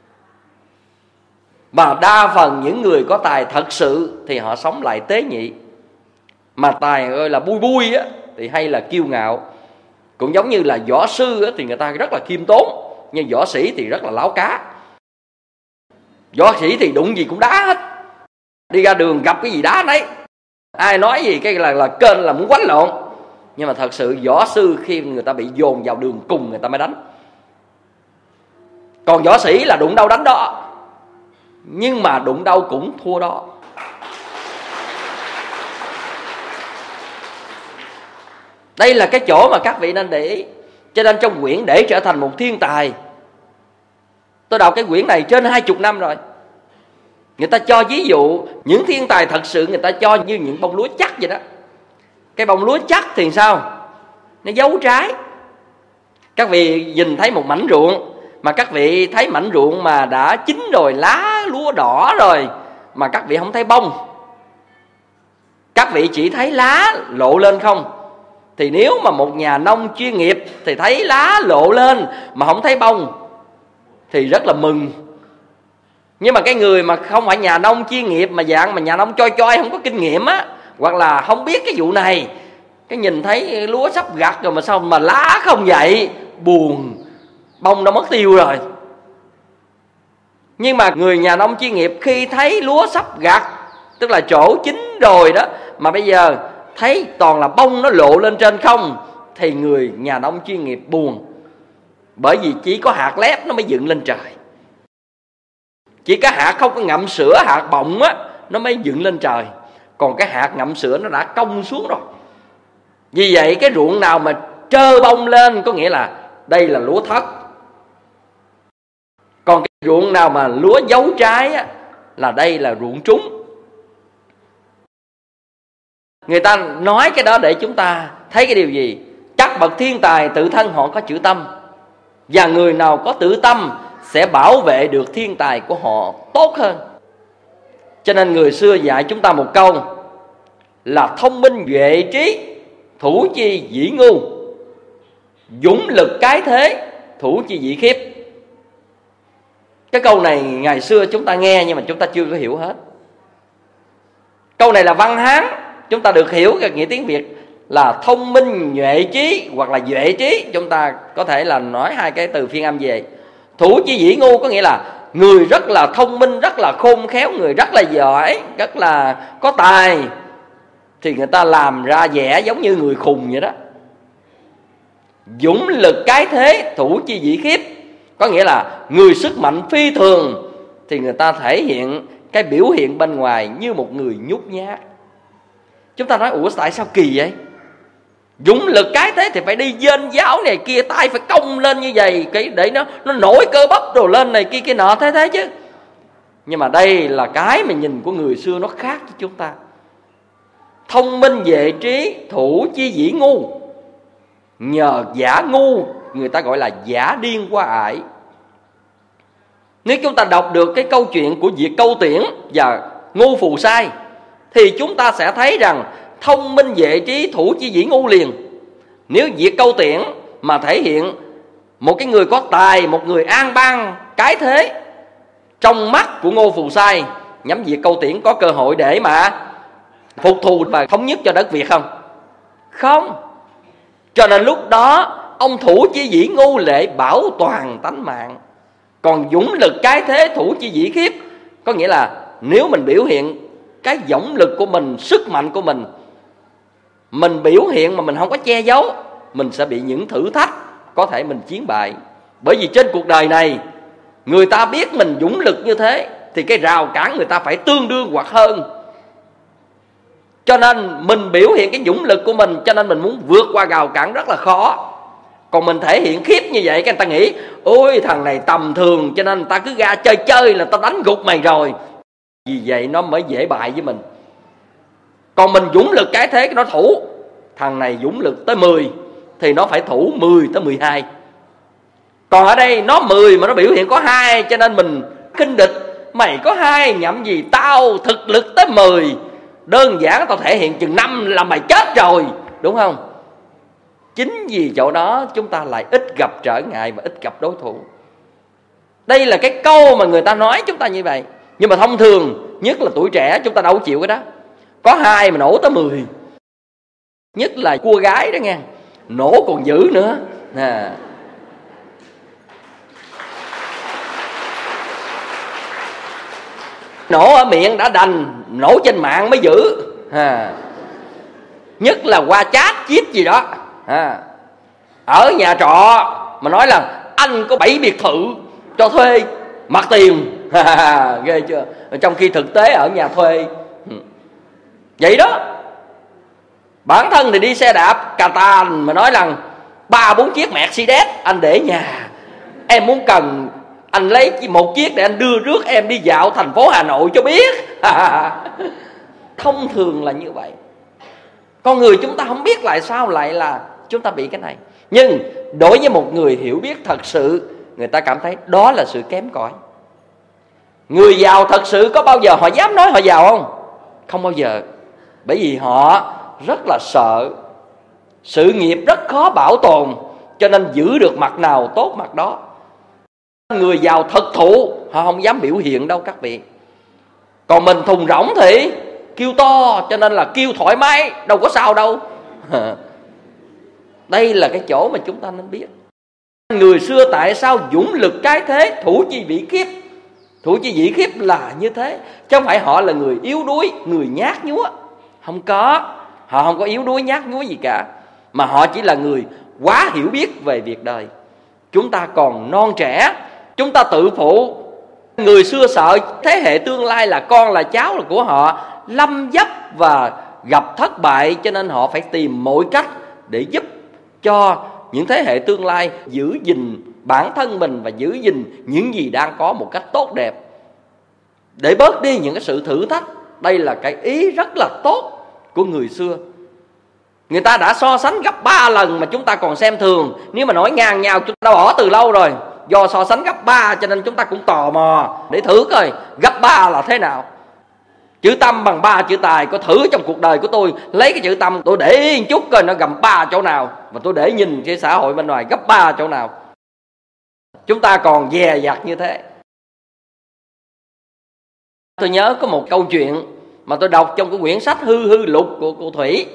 [SPEAKER 3] Mà đa phần những người có tài thật sự thì họ sống lại tế nhị. Mà tài ơi là bui bui á, thì hay là kiêu ngạo. Cũng giống như là võ sư á, thì người ta rất là khiêm tốn, nhưng võ sĩ thì rất là láo cá. Võ sĩ thì đụng gì cũng đá hết, đi ra đường gặp cái gì đá nấy, ai nói gì cái là kênh là muốn quánh lộn. Nhưng mà thật sự võ sư khi người ta bị dồn vào đường cùng người ta mới đánh. Còn võ sĩ là đụng đâu đánh đó, nhưng mà đụng đâu cũng thua đó. Đây là cái chỗ mà các vị nên để ý. Cho nên trong quyển Để Trở Thành Một Thiên Tài, tôi đọc cái quyển này trên 20 năm rồi. Người ta cho ví dụ những thiên tài thật sự, người ta cho như những bông lúa chắc vậy đó. Cái bông lúa chắc thì sao? Nó giấu trái. Các vị nhìn thấy một mảnh ruộng, mà các vị thấy mảnh ruộng mà đã chín rồi, lá lúa đỏ rồi, mà các vị không thấy bông, các vị chỉ thấy lá lộ lên không, thì nếu mà một nhà nông chuyên nghiệp thì thấy lá lộ lên mà không thấy bông thì rất là mừng. Nhưng mà cái người mà không phải nhà nông chuyên nghiệp, mà dạng mà nhà nông choi choi không có kinh nghiệm á, hoặc là không biết cái vụ này, cái nhìn thấy lúa sắp gặt rồi mà sao mà lá không vậy, buồn, bông nó mất tiêu rồi. Nhưng mà người nhà nông chuyên nghiệp khi thấy lúa sắp gặt, tức là chỗ chín rồi đó, mà bây giờ thấy toàn là bông nó lộ lên trên không, thì người nhà nông chuyên nghiệp buồn. Bởi vì chỉ có hạt lép nó mới dựng lên trời, chỉ cái hạt không có ngậm sữa, hạt bọng á, nó mới dựng lên trời. Còn cái hạt ngậm sữa nó đã cong xuống rồi. Vì vậy cái ruộng nào mà trơ bông lên có nghĩa là đây là lúa thất. Còn cái ruộng nào mà lúa giấu trái á, là đây là ruộng trúng. Người ta nói cái đó để chúng ta thấy cái điều gì? Các bậc thiên tài tự thân họ có chữ tâm, và người nào có tự tâm sẽ bảo vệ được thiên tài của họ tốt hơn. Cho nên người xưa dạy chúng ta một câu là thông minh duệ trí, thủ chi dĩ ngu, dũng lực cái thế, thủ chi dĩ khiếp. Cái câu này ngày xưa chúng ta nghe nhưng mà chúng ta chưa có hiểu hết. Câu này là văn Hán, chúng ta được hiểu cái nghĩa tiếng Việt là thông minh nhuệ trí hoặc là duệ trí. Chúng ta có thể là nói hai cái từ phiên âm về. Thủ chi dĩ ngu có nghĩa là người rất là thông minh, rất là khôn khéo, người rất là giỏi, rất là có tài, thì người ta làm ra vẻ giống như người khùng vậy đó. Dũng lực cái thế, thủ chi dĩ khiếp, có nghĩa là người sức mạnh phi thường, thì người ta thể hiện cái biểu hiện bên ngoài như một người nhút nhát. Chúng ta nói ủa tại sao kỳ vậy? Dũng lực cái thế thì phải đi dên giáo này kia, tay phải cong lên như vậy cái để nó nổi cơ bắp rồi lên này kia kia nọ thế chứ. Nhưng mà đây là cái mà nhìn của người xưa nó khác với chúng ta. Thông minh vệ trí, thủ chi dĩ ngu. Nhờ giả ngu người ta gọi là giả điên qua ải. Nếu chúng ta đọc được cái câu chuyện của Diệt Câu Tiễn và Ngô Phù Sai thì chúng ta sẽ thấy rằng thông minh vệ trí, thủ chi dĩ ngu liền. Nếu Diệt Câu Tiễn mà thể hiện một cái người có tài, một người an bang cái thế, trong mắt của Ngô Phù Sai, nhắm Diệt Câu Tiễn có cơ hội để mà phục thù và thống nhất cho đất Việt không? Không. Cho nên lúc đó ông thủ chi dĩ ngu lệ bảo toàn tánh mạng. Còn dũng lực cái thế, thủ chi dĩ khiếp, có nghĩa là nếu mình biểu hiện cái dũng lực của mình, sức mạnh của mình biểu hiện mà mình không có che giấu, mình sẽ bị những thử thách có thể mình chiến bại. Bởi vì trên cuộc đời này, người ta biết mình dũng lực như thế thì cái rào cản người ta phải tương đương hoặc hơn. Cho nên mình biểu hiện cái dũng lực của mình, cho nên mình muốn vượt qua rào cản rất là khó. Còn mình thể hiện khiếp như vậy, cái người ta nghĩ ôi thằng này tầm thường, cho nên người ta cứ ra chơi chơi là ta đánh gục mày rồi. Vì vậy nó mới dễ bại với mình. Còn mình dũng lực cái thế, nó thủ, thằng này dũng lực tới 10 thì nó phải thủ 10 tới 12. Còn ở đây nó 10 mà nó biểu hiện có 2, cho nên mình khinh địch. Mày có 2 nhậm gì, tao thực lực tới 10. Đơn giản tao thể hiện chừng 5 là mày chết rồi, đúng không? Chính vì chỗ đó chúng ta lại ít gặp trở ngại và ít gặp đối thủ. Đây là cái câu mà người ta nói chúng ta như vậy. Nhưng mà thông thường, nhất là tuổi trẻ, chúng ta đâu chịu cái đó. Có 2 mà nổ tới 10. Nhất là cua gái đó nghe, nổ còn dữ nữa nè. Nổ ở miệng đã đành, nổ trên mạng mới dữ. Nhất là qua chat chít gì đó. Ở nhà trọ mà nói là anh có 7 biệt thự cho thuê, mặt tiền. Ghê chưa? Trong khi thực tế ở nhà thuê. Vậy đó. Bản thân thì đi xe đạp cà tàn mà nói rằng 3-4 chiếc Mercedes anh để nhà, em muốn cần anh lấy một chiếc để anh đưa rước em đi dạo thành phố Hà Nội cho biết. Thông thường là như vậy. Con người chúng ta không biết lại sao lại là chúng ta bị cái này. Nhưng đối với một người hiểu biết thật sự, người ta cảm thấy đó là sự kém cỏi. Người giàu thật sự có bao giờ họ dám nói họ giàu không? Không bao giờ. Bởi vì họ rất là sợ. Sự nghiệp rất khó bảo tồn, cho nên giữ được mặt nào tốt mặt đó. Người giàu thật thụ họ không dám biểu hiện đâu các vị. Còn mình thùng rỗng thì kêu to, cho nên là kêu thoải mái, đâu có sao đâu. Đây là cái chỗ mà chúng ta nên biết. Người xưa tại sao dũng lực cái thế, thủ chi vĩ khiếp. Thủ chi vĩ khiếp là như thế. Chứ không phải họ là người yếu đuối, người nhát nhúa. Không có. Họ không có yếu đuối nhát nhúa gì cả. Mà họ chỉ là người quá hiểu biết về việc đời. Chúng ta còn non trẻ, chúng ta tự phụ. Người xưa sợ thế hệ tương lai là con là cháu là của họ lâm dấp và gặp thất bại, cho nên họ phải tìm mọi cách để giúp cho những thế hệ tương lai giữ gìn bản thân mình và giữ gìn những gì đang có một cách tốt đẹp, để bớt đi những cái sự thử thách. Đây là cái ý rất là tốt của người xưa. Người ta đã so sánh gấp 3 lần mà chúng ta còn xem thường. Nếu mà nói ngang nhau chúng ta đã bỏ từ lâu rồi. Do so sánh gấp 3 cho nên chúng ta cũng tò mò để thử coi gấp 3 là thế nào. Chữ tâm bằng 3 chữ tài, có thử trong cuộc đời của tôi lấy cái chữ tâm tôi để ý một chút coi nó gầm 3 chỗ nào, và tôi để nhìn cái xã hội bên ngoài gấp 3 chỗ nào. Chúng ta còn dè dặt như thế. Tôi nhớ có một câu chuyện mà tôi đọc trong cái quyển sách Hư Hư Lục của cô Thủy.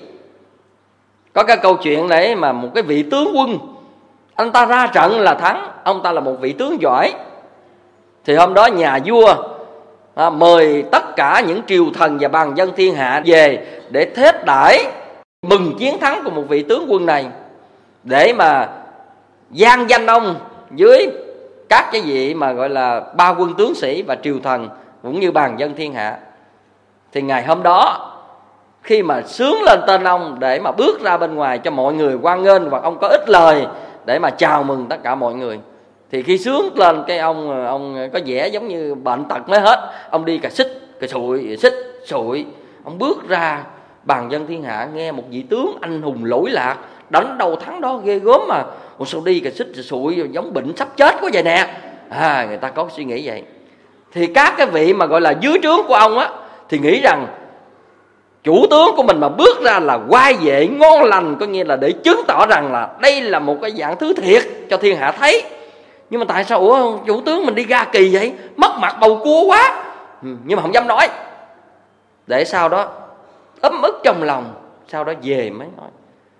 [SPEAKER 3] Có cái câu chuyện đấy mà một cái vị tướng quân, anh ta ra trận là thắng, ông ta là một vị tướng giỏi. Thì hôm đó nhà vua mời tất cả những triều thần và bàn dân thiên hạ về để thết đãi mừng chiến thắng của một vị tướng quân này, để mà gian danh ông dưới các cái vị mà gọi là ba quân tướng sĩ và triều thần cũng như bàn dân thiên hạ. Thì ngày hôm đó khi mà xướng lên tên ông để mà bước ra bên ngoài cho mọi người hoan nghênh, hoặc ông có ít lời để mà chào mừng tất cả mọi người, thì khi xướng lên cái ông có vẻ giống như bệnh tật mới hết. Ông đi cà xích sụi. Ông bước ra bàn dân thiên hạ nghe một vị tướng anh hùng lỗi lạc, đánh đầu thắng đó ghê gớm mà. Ủa sao đi cà xích sụi giống bệnh sắp chết quá vậy nè. Người ta có suy nghĩ vậy. Thì các cái vị mà gọi là dưới trướng của ông á thì nghĩ rằng chủ tướng của mình mà bước ra là oai vệ ngon lành, có nghĩa là để chứng tỏ rằng là đây là một cái dạng thứ thiệt cho thiên hạ thấy. Nhưng mà tại sao chủ tướng mình đi ra kỳ vậy, mất mặt bầu cua quá. Nhưng mà không dám nói, để sau đó ấm ức trong lòng, sau đó về mới nói: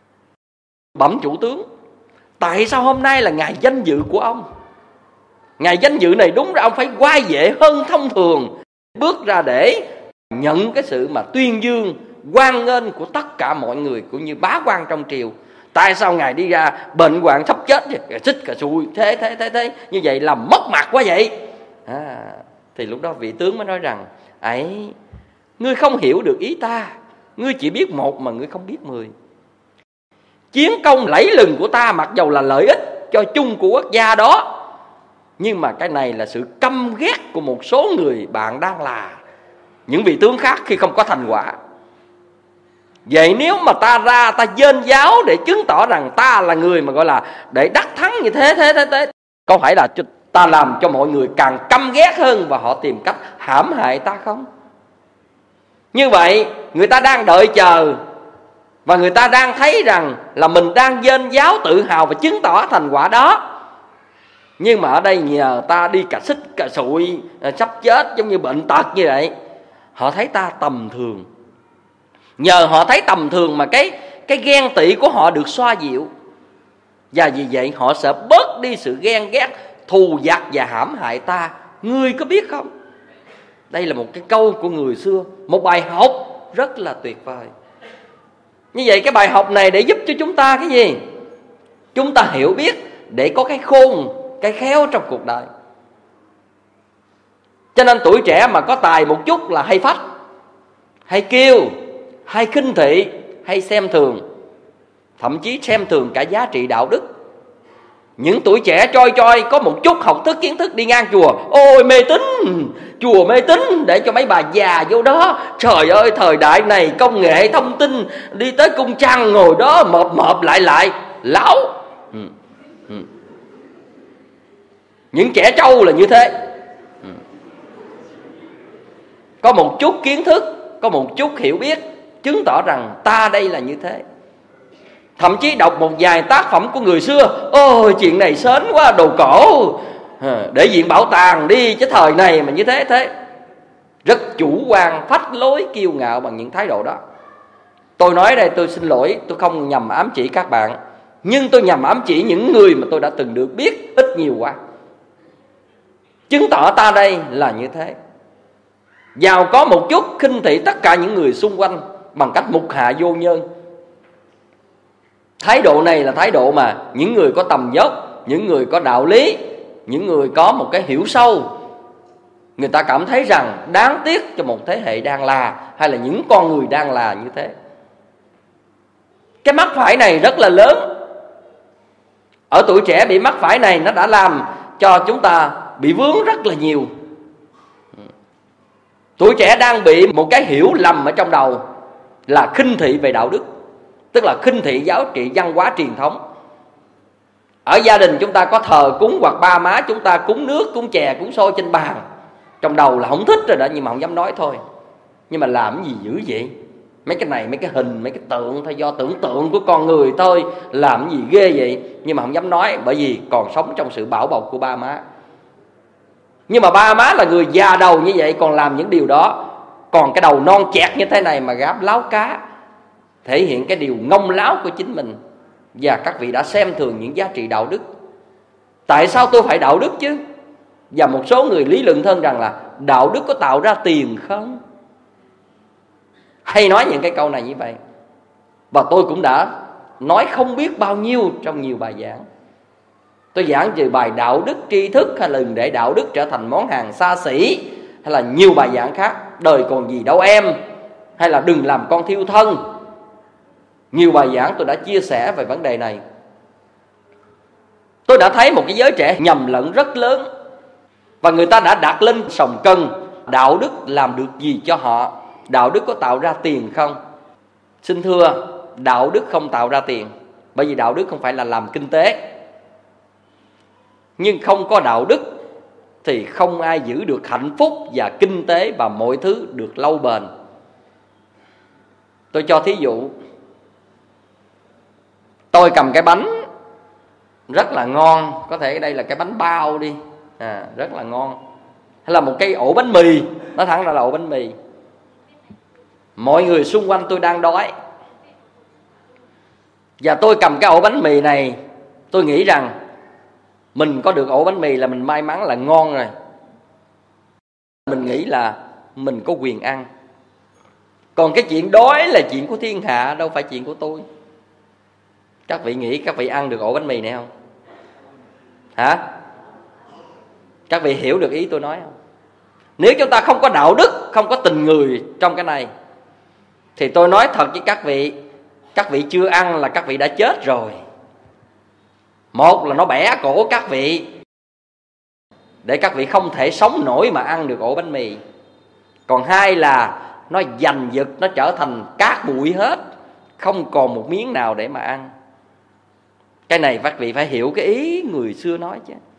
[SPEAKER 3] bẩm chủ tướng, tại sao hôm nay là ngày danh dự của ông? Ngày danh dự này đúng ra ông phải oai vệ hơn thông thường, bước ra để nhận cái sự mà tuyên dương hoan nghênh của tất cả mọi người cũng như bá quan trong triều. Tại sao ngài đi ra bệnh hoạn sắp chết xích cà xui thế như vậy là mất mặt quá vậy? Thì lúc đó vị tướng mới nói rằng: ấy, ngươi không hiểu được ý ta, ngươi chỉ biết một mà ngươi không biết 10. Chiến công lẫy lừng của ta mặc dầu là lợi ích cho chung của quốc gia đó, nhưng mà cái này là sự căm ghét của một số người bạn đang là những vị tướng khác khi không có thành quả. Vậy nếu mà ta ra ta dên giáo để chứng tỏ rằng ta là người mà gọi là để đắc thắng như thế Có phải là ta làm cho mọi người càng căm ghét hơn và họ tìm cách hãm hại ta không? Như vậy người ta đang đợi chờ, và người ta đang thấy rằng là mình đang vênh váo tự hào và chứng tỏ thành quả đó. Nhưng mà ở đây nhờ ta đi cà xích cà sụi, sắp chết giống như bệnh tật như vậy, họ thấy ta tầm thường. Nhờ họ thấy tầm thường mà cái ghen tị của họ được xoa dịu. Và vì vậy họ sẽ bớt đi sự ghen ghét, thù giặc và hãm hại ta. Ngươi có biết không? Đây là một cái câu của người xưa, một bài học rất là tuyệt vời. Như vậy cái bài học này để giúp cho chúng ta cái gì? Chúng ta hiểu biết để có cái khôn, cái khéo trong cuộc đời. Cho nên tuổi trẻ mà có tài một chút là hay phách, hay kiêu, hay khinh thị, hay xem thường, thậm chí xem thường cả giá trị đạo đức. Những tuổi trẻ choi choi có một chút học thức kiến thức đi ngang chùa, ôi mê tín, chùa mê tín, để cho mấy bà già vô đó. Trời ơi, thời đại này công nghệ thông tin, đi tới cung trăng ngồi đó mộp lại láo. Những trẻ trâu là như thế. Có một chút kiến thức, có một chút hiểu biết, chứng tỏ rằng ta đây là như thế. Thậm chí đọc một vài tác phẩm của người xưa, ôi chuyện này sến quá, đồ cổ, để viện bảo tàng đi chứ thời này mà như thế. Rất chủ quan, phách lối, kiêu ngạo bằng những thái độ đó. Tôi nói đây, tôi xin lỗi, tôi không nhằm ám chỉ các bạn, nhưng tôi nhằm ám chỉ những người mà tôi đã từng được biết ít nhiều quá. Chứng tỏ ta đây là như thế. Giàu có một chút khinh thị tất cả những người xung quanh bằng cách mục hạ vô nhân. Thái độ này là thái độ mà những người có tầm vóc, những người có đạo lý, những người có một cái hiểu sâu, người ta cảm thấy rằng đáng tiếc cho một thế hệ đang là, hay là những con người đang là như thế. Cái mắc phải này rất là lớn. Ở tuổi trẻ bị mắc phải này, nó đã làm cho chúng ta bị vướng rất là nhiều. Tuổi trẻ đang bị một cái hiểu lầm ở trong đầu là khinh thị về đạo đức, tức là khinh thị giáo trị văn hóa truyền thống. Ở gia đình chúng ta có thờ cúng, hoặc ba má chúng ta cúng nước, cúng chè, cúng xôi trên bàn, trong đầu là không thích rồi đó, nhưng mà không dám nói thôi. Nhưng mà làm gì dữ vậy? Mấy cái này, mấy cái hình, mấy cái tượng thôi, do tưởng tượng của con người thôi, làm gì ghê vậy? Nhưng mà không dám nói, bởi vì còn sống trong sự bảo bọc của ba má. Nhưng mà ba má là người già đầu như vậy còn làm những điều đó, còn cái đầu non chẹt như thế này mà gáp láo cá, thể hiện cái điều ngông láo của chính mình. Và các vị đã xem thường những giá trị đạo đức. Tại sao tôi phải đạo đức chứ? Và một số người lý luận hơn rằng là đạo đức có tạo ra tiền không? Hay nói những cái câu này như vậy. Và tôi cũng đã nói không biết bao nhiêu trong nhiều bài giảng. Tôi giảng về bài đạo đức tri thức, hay là đừng để đạo đức trở thành món hàng xa xỉ, hay là nhiều bài giảng khác, đời còn gì đâu em, hay là đừng làm con thiêu thân. Nhiều bài giảng tôi đã chia sẻ về vấn đề này. Tôi đã thấy một cái giới trẻ nhầm lẫn rất lớn, và người ta đã đặt lên sòng cân đạo đức làm được gì cho họ, đạo đức có tạo ra tiền không? Xin thưa, đạo đức không tạo ra tiền, bởi vì đạo đức không phải là làm kinh tế. Nhưng không có đạo đức thì không ai giữ được hạnh phúc và kinh tế và mọi thứ được lâu bền. Tôi cho thí dụ, tôi cầm cái bánh rất là ngon, có thể đây là cái bánh bao đi, rất là ngon, hay là một cái ổ bánh mì, nói thẳng ra là ổ bánh mì. Mọi người xung quanh tôi đang đói, và tôi cầm cái ổ bánh mì này, tôi nghĩ rằng mình có được ổ bánh mì là mình may mắn, là ngon rồi. Mình nghĩ là mình có quyền ăn. Còn cái chuyện đói là chuyện của thiên hạ, đâu phải chuyện của tôi. Các vị nghĩ các vị ăn được ổ bánh mì này không? Hả? Các vị hiểu được ý tôi nói không? Nếu chúng ta không có đạo đức, không có tình người trong cái này, thì tôi nói thật với các vị chưa ăn là các vị đã chết rồi. Một là nó bẻ cổ các vị, để các vị không thể sống nổi mà ăn được ổ bánh mì. Còn hai là nó giành giật, nó trở thành cát bụi hết, không còn một miếng nào để mà ăn. Cái này các vị phải hiểu cái ý người xưa nói chứ.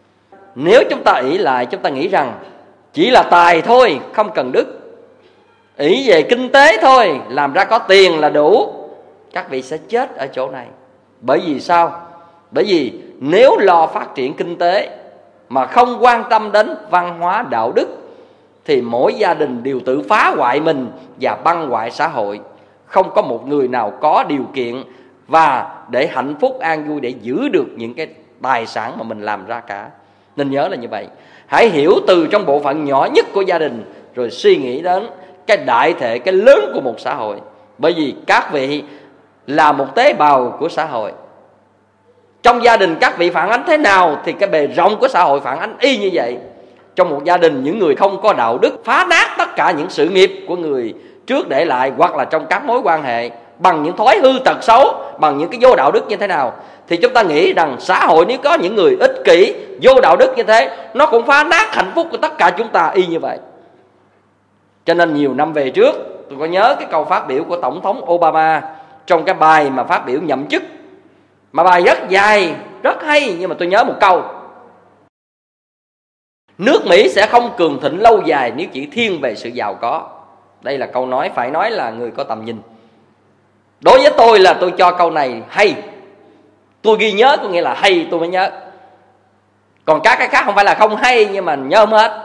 [SPEAKER 3] nếu chúng ta ỷ lại, chúng ta nghĩ rằng chỉ là tài thôi, không cần đức, ỷ về kinh tế thôi, làm ra có tiền là đủ, các vị sẽ chết ở chỗ này. Bởi vì sao? Bởi vì nếu lo phát triển kinh tế mà không quan tâm đến văn hóa đạo đức thì mỗi gia đình đều tự phá hoại mình và băng hoại xã hội. Không có một người nào có điều kiện và để hạnh phúc an vui để giữ được những cái tài sản mà mình làm ra cả. Nên nhớ là như vậy. Hãy hiểu từ trong bộ phận nhỏ nhất của gia đình rồi suy nghĩ đến cái đại thể, cái lớn của một xã hội. Bởi vì các vị là một tế bào của xã hội. Trong gia đình các vị phản ánh thế nào thì cái bề rộng của xã hội phản ánh y như vậy. Trong một gia đình, những người không có đạo đức phá nát tất cả những sự nghiệp của người trước để lại, hoặc là trong các mối quan hệ bằng những thói hư tật xấu, bằng những cái vô đạo đức như thế nào, thì chúng ta nghĩ rằng xã hội nếu có những người ích kỷ, vô đạo đức như thế, nó cũng phá nát hạnh phúc của tất cả chúng ta y như vậy. Cho nên nhiều năm về trước, tôi có nhớ cái câu phát biểu của Tổng thống Obama trong cái bài mà phát biểu nhậm chức, mà bài rất dài, rất hay, nhưng mà tôi nhớ một câu: nước Mỹ sẽ không cường thịnh lâu dài nếu chỉ thiên về sự giàu có. Đây là câu nói phải nói là người có tầm nhìn. Đối với tôi là tôi cho câu này hay, tôi ghi nhớ, có nghĩa là hay tôi mới nhớ. Còn các cái khác không phải là không hay, nhưng mà nhớ không hết.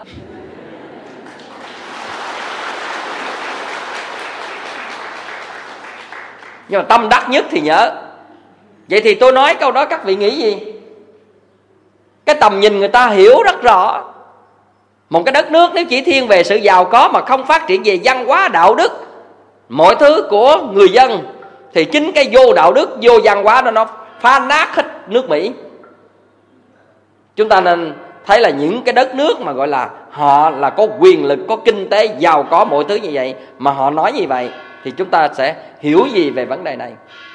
[SPEAKER 3] Nhưng mà tâm đắc nhất thì nhớ. Vậy thì tôi nói câu đó các vị nghĩ gì? Cái tầm nhìn người ta hiểu rất rõ. Một cái đất nước nếu chỉ thiên về sự giàu có mà không phát triển về văn hóa đạo đức, mọi thứ của người dân, thì chính cái vô đạo đức, vô văn hóa đó nó phá nát hết nước Mỹ. Chúng ta nên thấy là những cái đất nước mà gọi là họ là có quyền lực, có kinh tế, giàu có mọi thứ như vậy, mà họ nói như vậy, thì chúng ta sẽ hiểu gì về vấn đề này.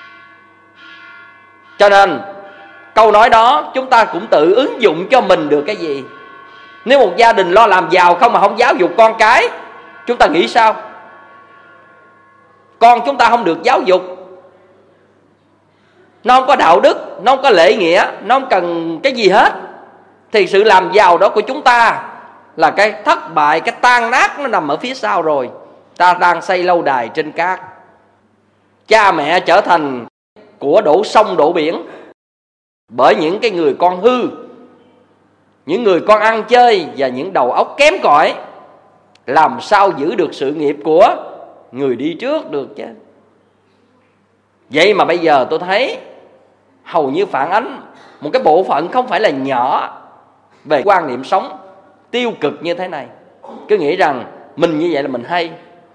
[SPEAKER 3] Cho nên câu nói đó chúng ta cũng tự ứng dụng cho mình được cái gì. Nếu một gia đình lo làm giàu không mà không giáo dục con cái, chúng ta nghĩ sao? Con chúng ta không được giáo dục, nó không có đạo đức, nó không có lễ nghĩa, nó không cần cái gì hết, thì sự làm giàu đó của chúng ta là cái thất bại, cái tan nát nó nằm ở phía sau rồi. Ta đang xây lâu đài trên cát. Cha mẹ trở thành của đổ sông đổ biển bởi những cái người con hư, những người con ăn chơi và những đầu óc kém cỏi. Làm sao giữ được sự nghiệp của người đi trước được chứ? Vậy mà bây giờ tôi thấy hầu như phản ánh một cái bộ phận không phải là nhỏ về quan niệm sống tiêu cực như thế này. Cứ nghĩ rằng mình như vậy là mình hay.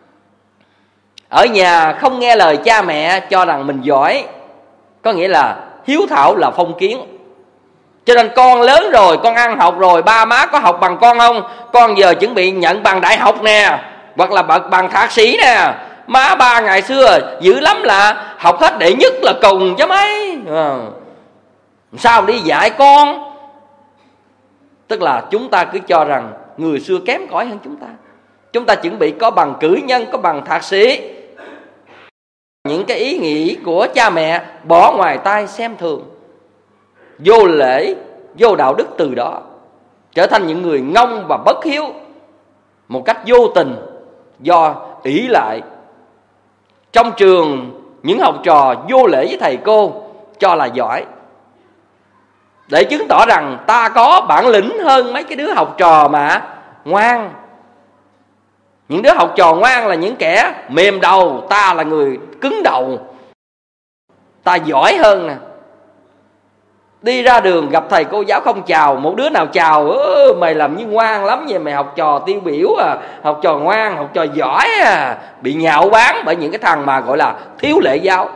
[SPEAKER 3] Ở nhà không nghe lời cha mẹ cho rằng mình giỏi, có nghĩa là hiếu thảo là phong kiến. Cho nên con lớn rồi, con ăn học rồi, ba má có học bằng con không? Con giờ chuẩn bị nhận bằng đại học nè, hoặc là bằng thạc sĩ nè. Má ba ngày xưa dữ lắm là học hết đệ nhất là cùng chứ mấy. Sao đi dạy con? Tức là chúng ta cứ cho rằng người xưa kém cỏi hơn chúng ta. Chúng ta chuẩn bị có bằng cử nhân, có bằng thạc sĩ. Những cái ý nghĩ của cha mẹ bỏ ngoài tai xem thường, vô lễ, vô đạo đức, từ đó trở thành những người ngông và bất hiếu một cách vô tình do ỷ lại. Trong trường, những học trò vô lễ với thầy cô cho là giỏi, để chứng tỏ rằng ta có bản lĩnh hơn mấy cái đứa học trò mà ngoan. Những đứa học trò ngoan là những kẻ mềm đầu, ta là người cứng đầu, ta giỏi hơn nè. Đi ra đường gặp thầy cô giáo không chào, một đứa nào chào mày làm như ngoan lắm vậy, mày học trò tiêu biểu à, học trò ngoan, học trò giỏi à. Bị nhạo báng bởi những cái thằng mà gọi là thiếu lễ giáo.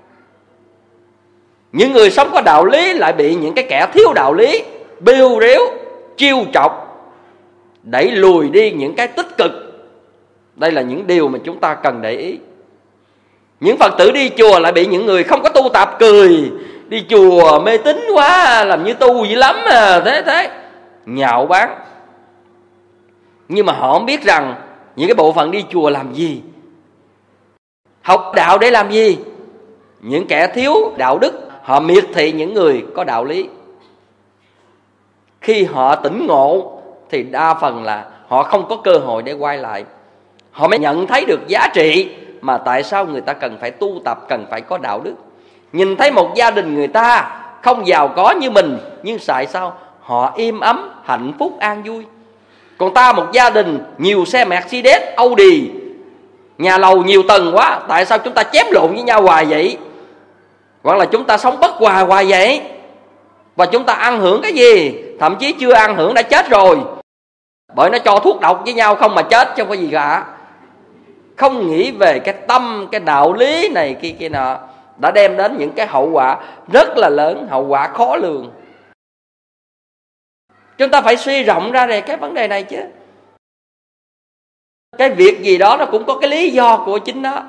[SPEAKER 3] Những người sống có đạo lý lại bị những cái kẻ thiếu đạo lý bêu rếu, chiêu chọc, đẩy lùi đi những cái tích cực. Đây là những điều mà chúng ta cần để ý. Những Phật tử đi chùa lại bị những người không có tu tập cười, đi chùa mê tín quá, làm như tu dữ lắm à, thế nhạo báng. Nhưng mà họ không biết rằng những cái bộ phận đi chùa làm gì, học đạo để làm gì. Những kẻ thiếu đạo đức họ miệt thị những người có đạo lý. khi họ tỉnh ngộ thì đa phần là họ không có cơ hội để quay lại. Họ mới nhận thấy được giá trị mà tại sao người ta cần phải tu tập, cần phải có đạo đức. Nhìn thấy một gia đình người ta không giàu có như mình, nhưng tại sao họ im ấm, hạnh phúc, an vui. Còn ta một gia đình nhiều xe Mercedes, Audi, nhà lầu nhiều tầng quá, tại sao chúng ta chém lộn với nhau hoài vậy? Hoặc là chúng ta sống bất hòa hoài vậy? Và chúng ta ăn hưởng cái gì? Thậm chí chưa ăn hưởng đã chết rồi, bởi nó cho thuốc độc với nhau không mà chết, chứ không có gì cả. Không nghĩ về cái tâm, cái đạo lý này kia nọ, đã đem đến những cái hậu quả rất là lớn, hậu quả khó lường. Chúng ta phải suy rộng ra về cái vấn đề này chứ. Cái việc gì đó nó cũng có cái lý do của chính nó.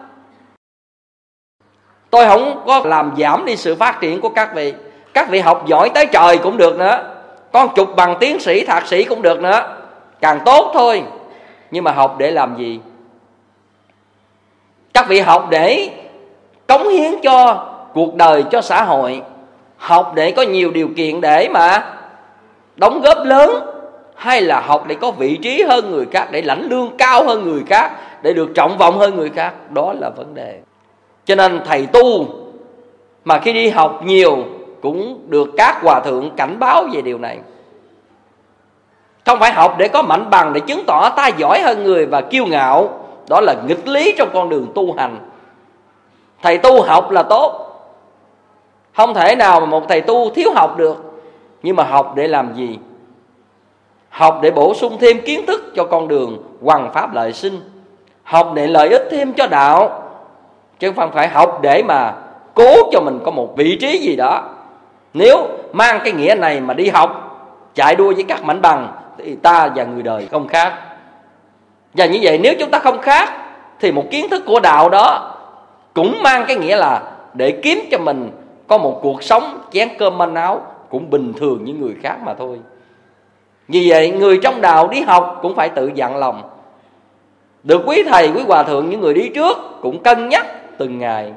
[SPEAKER 3] Tôi không có làm giảm đi sự phát triển của các vị. Các vị học giỏi tới trời cũng được nữa, con chục bằng tiến sĩ, thạc sĩ cũng được nữa, càng tốt thôi. Nhưng mà học để làm gì? Các vị học để cống hiến cho cuộc đời, cho xã hội, học để có nhiều điều kiện để mà đóng góp lớn, hay là học để có vị trí hơn người khác, để lãnh lương cao hơn người khác, để được trọng vọng hơn người khác? Đó là vấn đề. Cho nên thầy tu mà khi đi học nhiều cũng được các hòa thượng cảnh báo về điều này. Không phải học để có mảnh bằng, để chứng tỏ ta giỏi hơn người và kiêu ngạo. Đó là nghịch lý trong con đường tu hành. Thầy tu học là tốt, không thể nào mà một thầy tu thiếu học được. Nhưng mà học để làm gì? Học để bổ sung thêm kiến thức cho con đường hoằng pháp lợi sinh, học để lợi ích thêm cho đạo, chứ không phải học để mà cố cho mình có một vị trí gì đó. Nếu mang cái nghĩa này mà đi học, chạy đua với các mảnh bằng, thì ta và người đời không khác. Và như vậy nếu chúng ta không khác, thì một kiến thức của đạo đó cũng mang cái nghĩa là để kiếm cho mình có một cuộc sống chén cơm manh áo cũng bình thường như người khác mà thôi. Vì vậy người trong đạo đi học cũng phải tự dặn lòng. Được quý thầy, quý hòa thượng, những người đi trước cũng cân nhắc từng ngày.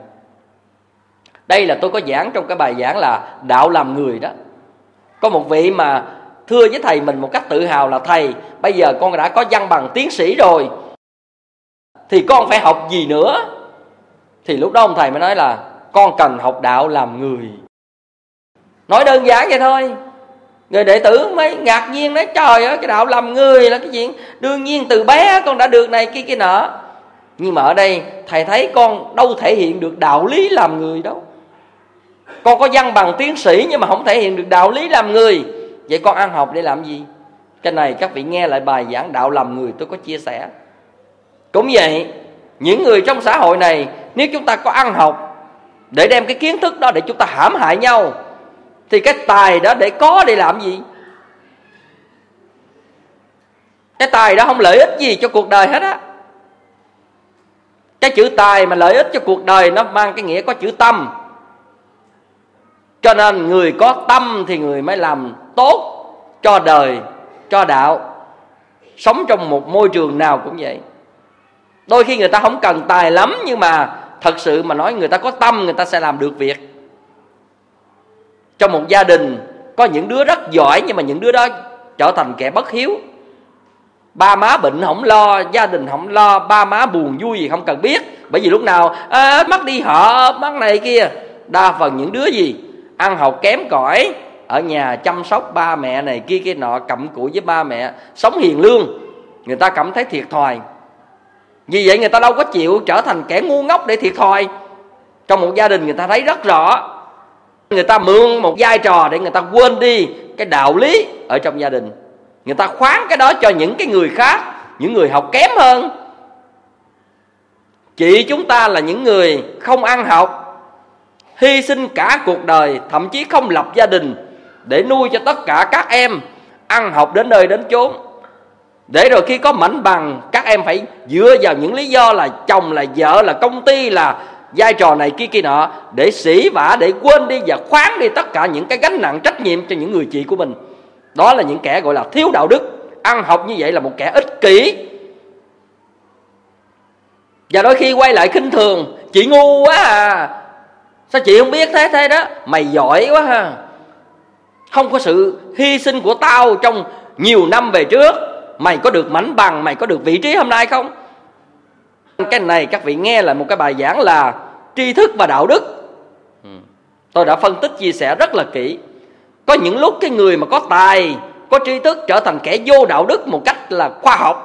[SPEAKER 3] Đây là tôi có giảng trong cái bài giảng là đạo làm người đó. Có một vị mà thưa với thầy mình một cách tự hào là: thầy, bây giờ con đã có văn bằng tiến sĩ rồi, thì con phải học gì nữa? Thì lúc đó ông thầy mới nói là: con cần học đạo làm người. Nói đơn giản vậy thôi. Người đệ tử mới ngạc nhiên nói: trời ơi, cái đạo làm người là cái chuyện đương nhiên, từ bé con đã được này kia nọ. Nhưng mà ở đây thầy thấy con đâu thể hiện được đạo lý làm người đâu. Con có văn bằng tiến sĩ nhưng mà không thể hiện được đạo lý làm người. Vậy con ăn học để làm gì? Cái này các vị nghe lại bài giảng đạo làm người tôi có chia sẻ. Cũng vậy, những người trong xã hội này, nếu chúng ta có ăn học để đem cái kiến thức đó để chúng ta hãm hại nhau, thì cái tài đó để có để làm gì? Cái tài đó không lợi ích gì cho cuộc đời hết á. Cái chữ tài mà lợi ích cho cuộc đời nó mang cái nghĩa có chữ tâm. Cho nên người có tâm thì người mới làm tốt cho đời, cho đạo. Sống trong một môi trường nào cũng vậy. Đôi khi người ta không cần tài lắm, nhưng mà thật sự mà nói, người ta có tâm người ta sẽ làm được việc. Trong một gia đình có những đứa rất giỏi, nhưng mà những đứa đó trở thành kẻ bất hiếu. Ba má bệnh không lo, gia đình không lo, ba má buồn vui gì không cần biết. Bởi vì lúc nào mắc đi họ, mắc này kia. Đa phần những đứa gì ăn học kém cỏi, ở nhà chăm sóc ba mẹ này kia nọ, cặm cụi với ba mẹ, sống hiền lương, người ta cảm thấy thiệt thòi. Vì vậy người ta đâu có chịu trở thành kẻ ngu ngốc để thiệt thòi. Trong một gia đình người ta thấy rất rõ, người ta mượn một vai trò để người ta quên đi cái đạo lý ở trong gia đình. Người ta khoán cái đó cho những cái người khác, những người học kém hơn. Chị chúng ta là những người không ăn học, hy sinh cả cuộc đời, thậm chí không lập gia đình để nuôi cho tất cả các em ăn học đến nơi đến chốn. Để rồi khi có mảnh bằng, các em phải dựa vào những lý do là chồng, là vợ, là công ty, là vai trò này kia nọ, để sỉ vả, để quên đi và khoán đi tất cả những cái gánh nặng trách nhiệm cho những người chị của mình. Đó là những kẻ gọi là thiếu đạo đức. Ăn học như vậy là một kẻ ích kỷ. Và đôi khi quay lại khinh thường: chị ngu quá à, sao chị không biết thế đó, mày giỏi quá ha. không có sự hy sinh của tao trong nhiều năm về trước, mày có được mảnh bằng, mày có được vị trí hôm nay không? Cái này các vị nghe là một cái bài giảng là tri thức và đạo đức. Tôi đã phân tích chia sẻ rất là kỹ. Có những lúc cái người mà có tài, có tri thức trở thành kẻ vô đạo đức một cách là khoa học.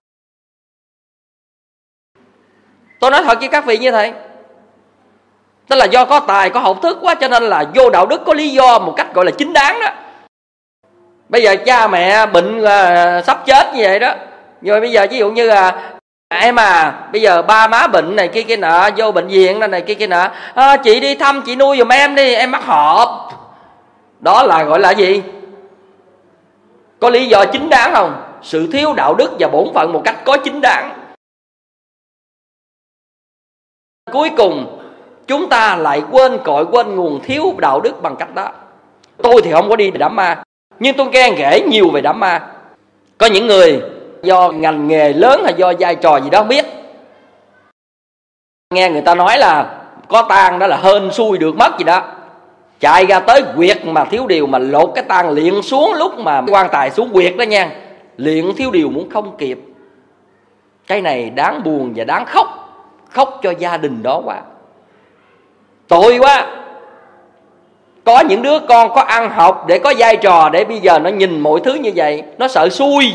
[SPEAKER 3] Tôi nói thật với các vị như thế. Tức là do có tài, có học thức quá cho nên là vô đạo đức, có lý do một cách gọi là chính đáng đó. Bây giờ cha mẹ bệnh sắp chết như vậy đó, rồi bây giờ ví dụ như là em bây giờ ba má bệnh này kia nọ, vô bệnh viện này kia nọ, chị đi thăm chị nuôi giùm em đi, em mắc họp. Đó là gọi là gì? Có lý do chính đáng không? Sự thiếu đạo đức và bổn phận một cách có chính đáng. Cuối cùng chúng ta lại quên cội, quên nguồn thiếu đạo đức bằng cách đó. Tôi thì không có đi đám ma, nhưng tôi nghe kể nhiều về đám ma. Có những người do ngành nghề lớn hay do vai trò gì đó không biết, nghe người ta nói là có tang đó là hên xui được mất gì đó, chạy ra tới quyệt mà thiếu điều mà lột cái tang liền xuống lúc mà quan tài xuống quyệt đó nha, liền thiếu điều muốn không kịp. Cái này đáng buồn và đáng khóc. Khóc cho gia đình đó quá, tội quá. Có những đứa con có ăn học để có vai trò, để bây giờ nó nhìn mọi thứ như vậy, nó sợ xui.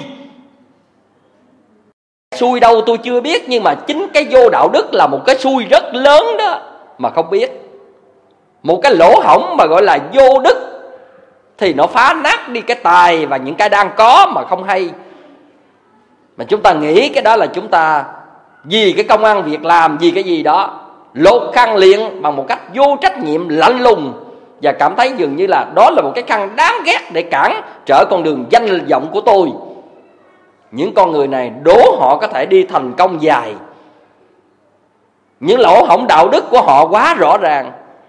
[SPEAKER 3] Xui đâu tôi chưa biết, nhưng mà chính cái vô đạo đức là một cái xui rất lớn đó mà không biết. Một cái lỗ hổng mà gọi là vô đức thì nó phá nát đi cái tài và những cái đang có mà không hay. Mà chúng ta nghĩ cái đó là chúng ta vì cái công ăn việc làm, vì cái gì đó lột khăn liền bằng một cách vô trách nhiệm, lạnh lùng, và cảm thấy dường như là đó là một cái khăn đáng ghét để cản trở con đường danh vọng của tôi. Những con người này đố họ có thể đi thành công dài. Những lỗ hổng đạo đức của họ quá rõ ràng.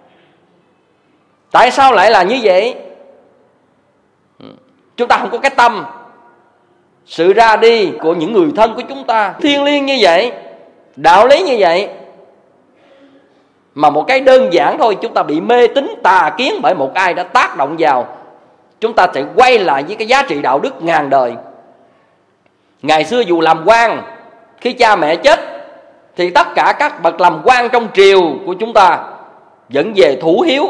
[SPEAKER 3] Tại sao lại là như vậy? Chúng ta không có cái tâm. Sự ra đi của những người thân của chúng ta thiêng liêng như vậy, đạo lý như vậy, mà một cái đơn giản thôi chúng ta bị mê tín tà kiến bởi một ai đã tác động vào, chúng ta sẽ quay lại với cái giá trị đạo đức ngàn đời. Ngày xưa dù làm quan, khi cha mẹ chết thì tất cả các bậc làm quan trong triều của chúng ta vẫn về thủ hiếu.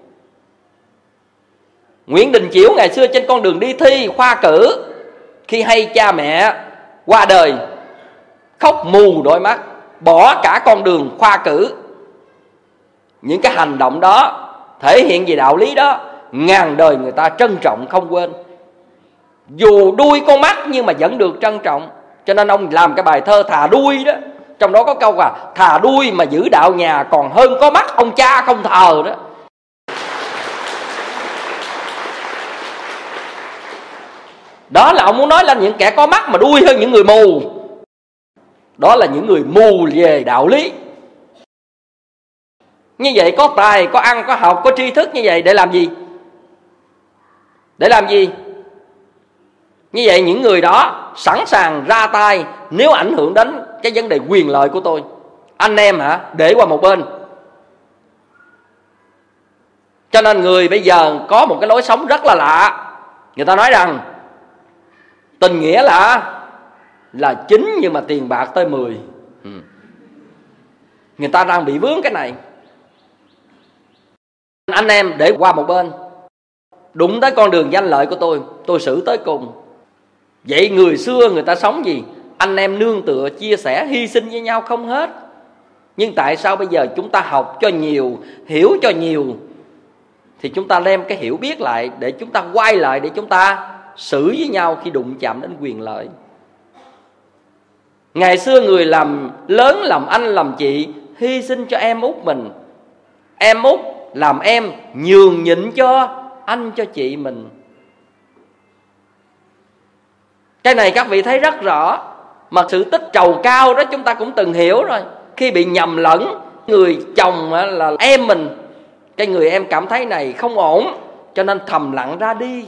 [SPEAKER 3] Nguyễn Đình Chiểu ngày xưa trên con đường đi thi khoa cử, khi hay cha mẹ qua đời khóc mù đôi mắt, bỏ cả con đường khoa cử. Những cái hành động đó thể hiện về đạo lý đó, ngàn đời người ta trân trọng không quên. Dù đuôi con mắt nhưng mà vẫn được trân trọng. Cho nên ông làm cái bài thơ Thà Đuôi đó, trong đó có câu là thà đuôi mà giữ đạo nhà còn hơn có mắt ông cha không thờ đó. Đó là ông muốn nói là những kẻ có mắt mà đuôi hơn những người mù. Đó là những người mù về đạo lý. Như vậy có tài, có ăn, có học, có tri thức như vậy để làm gì? Để làm gì? Như vậy những người đó sẵn sàng ra tay nếu ảnh hưởng đến cái vấn đề quyền lợi của tôi. Anh em để qua một bên. Cho nên người bây giờ có một cái lối sống rất là lạ. Người ta nói rằng tình nghĩa là 9 nhưng mà tiền bạc tới 10. Người ta đang bị vướng cái này. Anh em để qua một bên. Đụng tới con đường danh lợi của tôi xử tới cùng. Vậy người xưa người ta sống gì? Anh em nương tựa, chia sẻ, hy sinh với nhau không hết. Nhưng tại sao bây giờ chúng ta học cho nhiều, hiểu cho nhiều, thì chúng ta đem cái hiểu biết lại để chúng ta quay lại, để chúng ta xử với nhau khi đụng chạm đến quyền lợi. Ngày xưa người làm lớn, làm anh, làm chị, hy sinh cho em út mình. Em út làm em nhường nhịn cho anh, cho chị mình. Cái này các vị thấy rất rõ. Mà sự tích trầu cao đó chúng ta cũng từng hiểu rồi. Khi bị nhầm lẫn, người chồng là em mình, cái người em cảm thấy này không ổn, cho nên thầm lặng ra đi.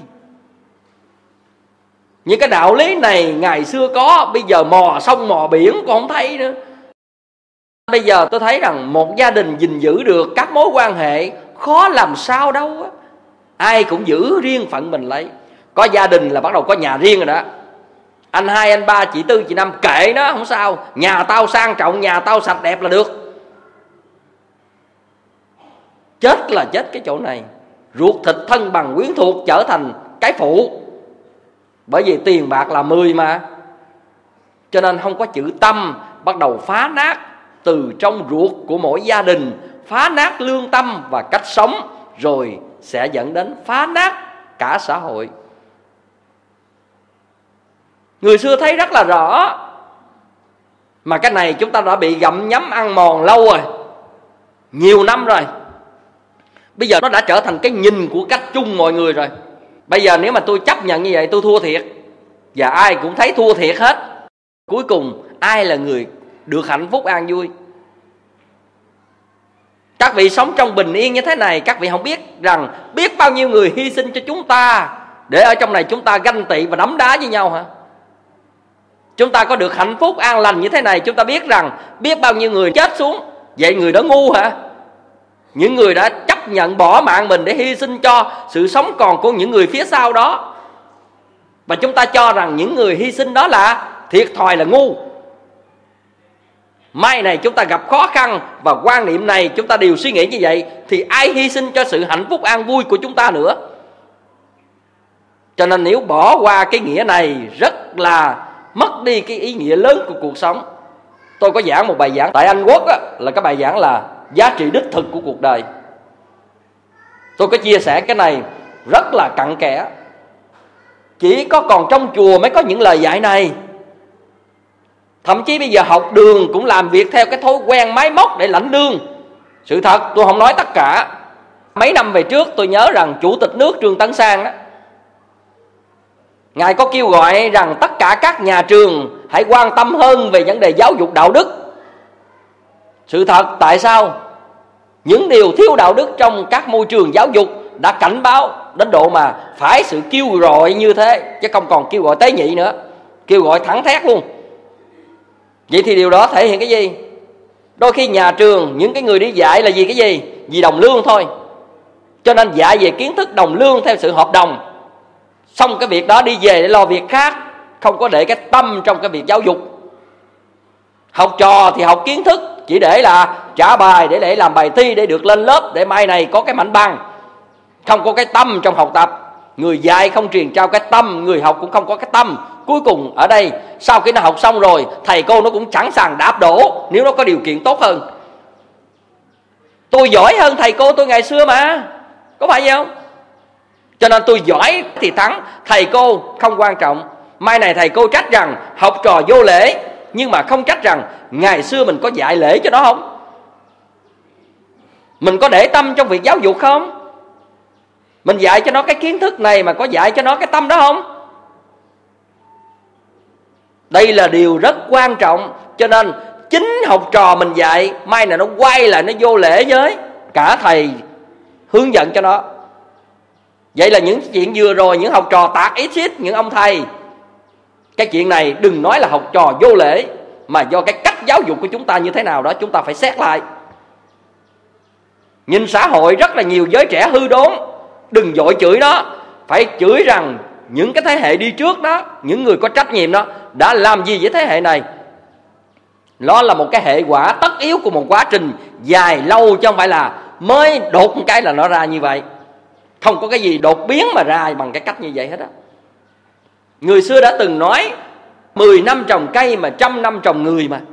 [SPEAKER 3] Những cái đạo lý này ngày xưa có, bây giờ mò sông mò biển còn không thấy nữa. Bây giờ tôi thấy rằng một gia đình gìn giữ được các mối quan hệ khó làm sao đâu á. ai cũng giữ riêng phận mình lấy. Có gia đình là bắt đầu có nhà riêng rồi đó. Anh 2, anh 3, chị 4, chị 5 kệ nó không sao, nhà tao sang trọng, nhà tao sạch đẹp là được. Chết là chết cái chỗ này. Ruột thịt thân bằng quyến thuộc trở thành cái phụ. Bởi vì tiền bạc là 10 mà. Cho nên không có chữ tâm, bắt đầu phá nát từ trong ruột của mỗi gia đình, phá nát lương tâm và cách sống, rồi sẽ dẫn đến phá nát cả xã hội. Người xưa thấy rất là rõ. Mà cái này chúng ta đã bị gặm nhấm ăn mòn lâu rồi, nhiều năm rồi. Bây giờ nó đã trở thành cái nhìn của cách chung mọi người rồi. Bây giờ nếu mà tôi chấp nhận như vậy, tôi thua thiệt. Và ai cũng thấy thua thiệt hết. Cuối cùng ai là người được hạnh phúc an vui? Các vị sống trong bình yên như thế này, các vị không biết rằng biết bao nhiêu người hy sinh cho chúng ta, để ở trong này chúng ta ganh tị và đấm đá với nhau hả? Chúng ta có được hạnh phúc an lành như thế này, chúng ta biết rằng biết bao nhiêu người chết xuống. Vậy người đó ngu hả? Những người đã chấp nhận bỏ mạng mình để hy sinh cho sự sống còn của những người phía sau đó, và chúng ta cho rằng những người hy sinh đó là thiệt thòi, là ngu. Mai này chúng ta gặp khó khăn và quan niệm này chúng ta đều suy nghĩ như vậy, thì ai hy sinh cho sự hạnh phúc an vui của chúng ta nữa? Cho nên nếu bỏ qua cái nghĩa này, rất là mất đi cái ý nghĩa lớn của cuộc sống. Tôi có giảng một bài giảng tại Anh Quốc á, là cái bài giảng là giá trị đích thực của cuộc đời. Tôi có chia sẻ cái này rất là cặn kẽ. Chỉ có còn trong chùa mới có những lời dạy này. Thậm chí bây giờ học đường cũng làm việc theo cái thói quen máy móc để lãnh lương. Sự thật tôi không nói tất cả. Mấy năm về trước tôi nhớ rằng Chủ tịch nước Trương Tấn Sang đó, Ngài có kêu gọi rằng tất cả các nhà trường hãy quan tâm hơn về vấn đề giáo dục đạo đức. Sự thật tại sao? Những điều thiếu đạo đức trong các môi trường giáo dục đã cảnh báo đến độ mà phải sự kêu gọi như thế, chứ không còn kêu gọi tế nhị nữa, kêu gọi thẳng thét luôn. Vậy thì điều đó thể hiện cái gì? Đôi khi nhà trường, những cái người đi dạy là vì cái gì? Vì đồng lương thôi. Cho nên dạy về kiến thức đồng lương theo sự hợp đồng. Xong cái việc đó đi về để lo việc khác, không có để cái tâm trong cái việc giáo dục. Học trò thì học kiến thức chỉ để là trả bài, để làm bài thi, để được lên lớp, để mai này có cái mảnh bằng. Không có cái tâm trong học tập. Người dạy không truyền trao cái tâm, người học cũng không có cái tâm. Cuối cùng ở đây, sau khi nó học xong rồi, thầy cô nó cũng sẵn sàng đạp đổ nếu nó có điều kiện tốt hơn. Tôi giỏi hơn thầy cô tôi ngày xưa mà, có phải vậy không? Cho nên tôi giỏi thì thắng, thầy cô không quan trọng. Mai này thầy cô trách rằng học trò vô lễ, nhưng mà không trách rằng ngày xưa mình có dạy lễ cho nó không? Mình có để tâm trong việc giáo dục không? Mình dạy cho nó cái kiến thức này mà có dạy cho nó cái tâm đó không? Đây là điều rất quan trọng. Cho nên chính học trò mình dạy, mai này nó quay lại nó vô lễ với cả thầy hướng dẫn cho nó. Vậy là những chuyện vừa rồi, những học trò tạt ít xít những ông thầy, cái chuyện này đừng nói là học trò vô lễ, mà do cái cách giáo dục của chúng ta như thế nào đó, chúng ta phải xét lại. Nhìn xã hội rất là nhiều giới trẻ hư đốn, đừng vội chửi nó, phải chửi rằng những cái thế hệ đi trước đó, những người có trách nhiệm đó đã làm gì với thế hệ này. Nó là một cái hệ quả tất yếu của một quá trình dài lâu, chứ không phải là mới đột một cái là nó ra như vậy. Không có cái gì đột biến mà ra bằng cái cách như vậy hết á. Người xưa đã từng nói 10 năm trồng cây mà 100 năm trồng người mà.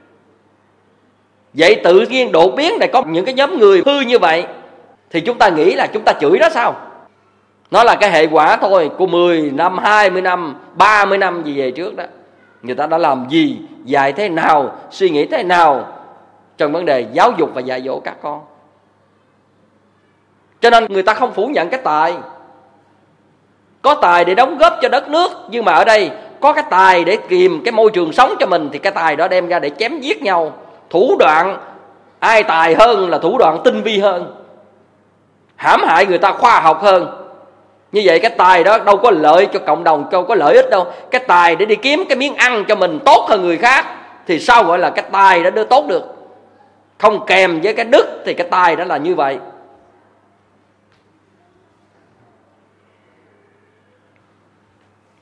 [SPEAKER 3] Vậy tự nhiên đột biến này có những cái nhóm người hư như vậy, thì chúng ta nghĩ là chúng ta chửi đó sao? Nó là cái hệ quả thôi của 10 năm, 20 năm, 30 năm gì về trước đó. Người ta đã làm gì, dạy thế nào, suy nghĩ thế nào trong vấn đề giáo dục và dạy dỗ các con. Cho nên người ta không phủ nhận cái tài. Có tài để đóng góp cho đất nước, nhưng mà ở đây có cái tài để kìm cái môi trường sống cho mình, thì cái tài đó đem ra để chém giết nhau. Thủ đoạn, ai tài hơn là thủ đoạn tinh vi hơn, hãm hại người ta khoa học hơn. Như vậy cái tài đó đâu có lợi cho cộng đồng, đâu có lợi ích đâu. Cái tài để đi kiếm cái miếng ăn cho mình tốt hơn người khác, thì sao gọi là cái tài đó đưa tốt được? Không kèm với cái đức thì cái tài đó là như vậy.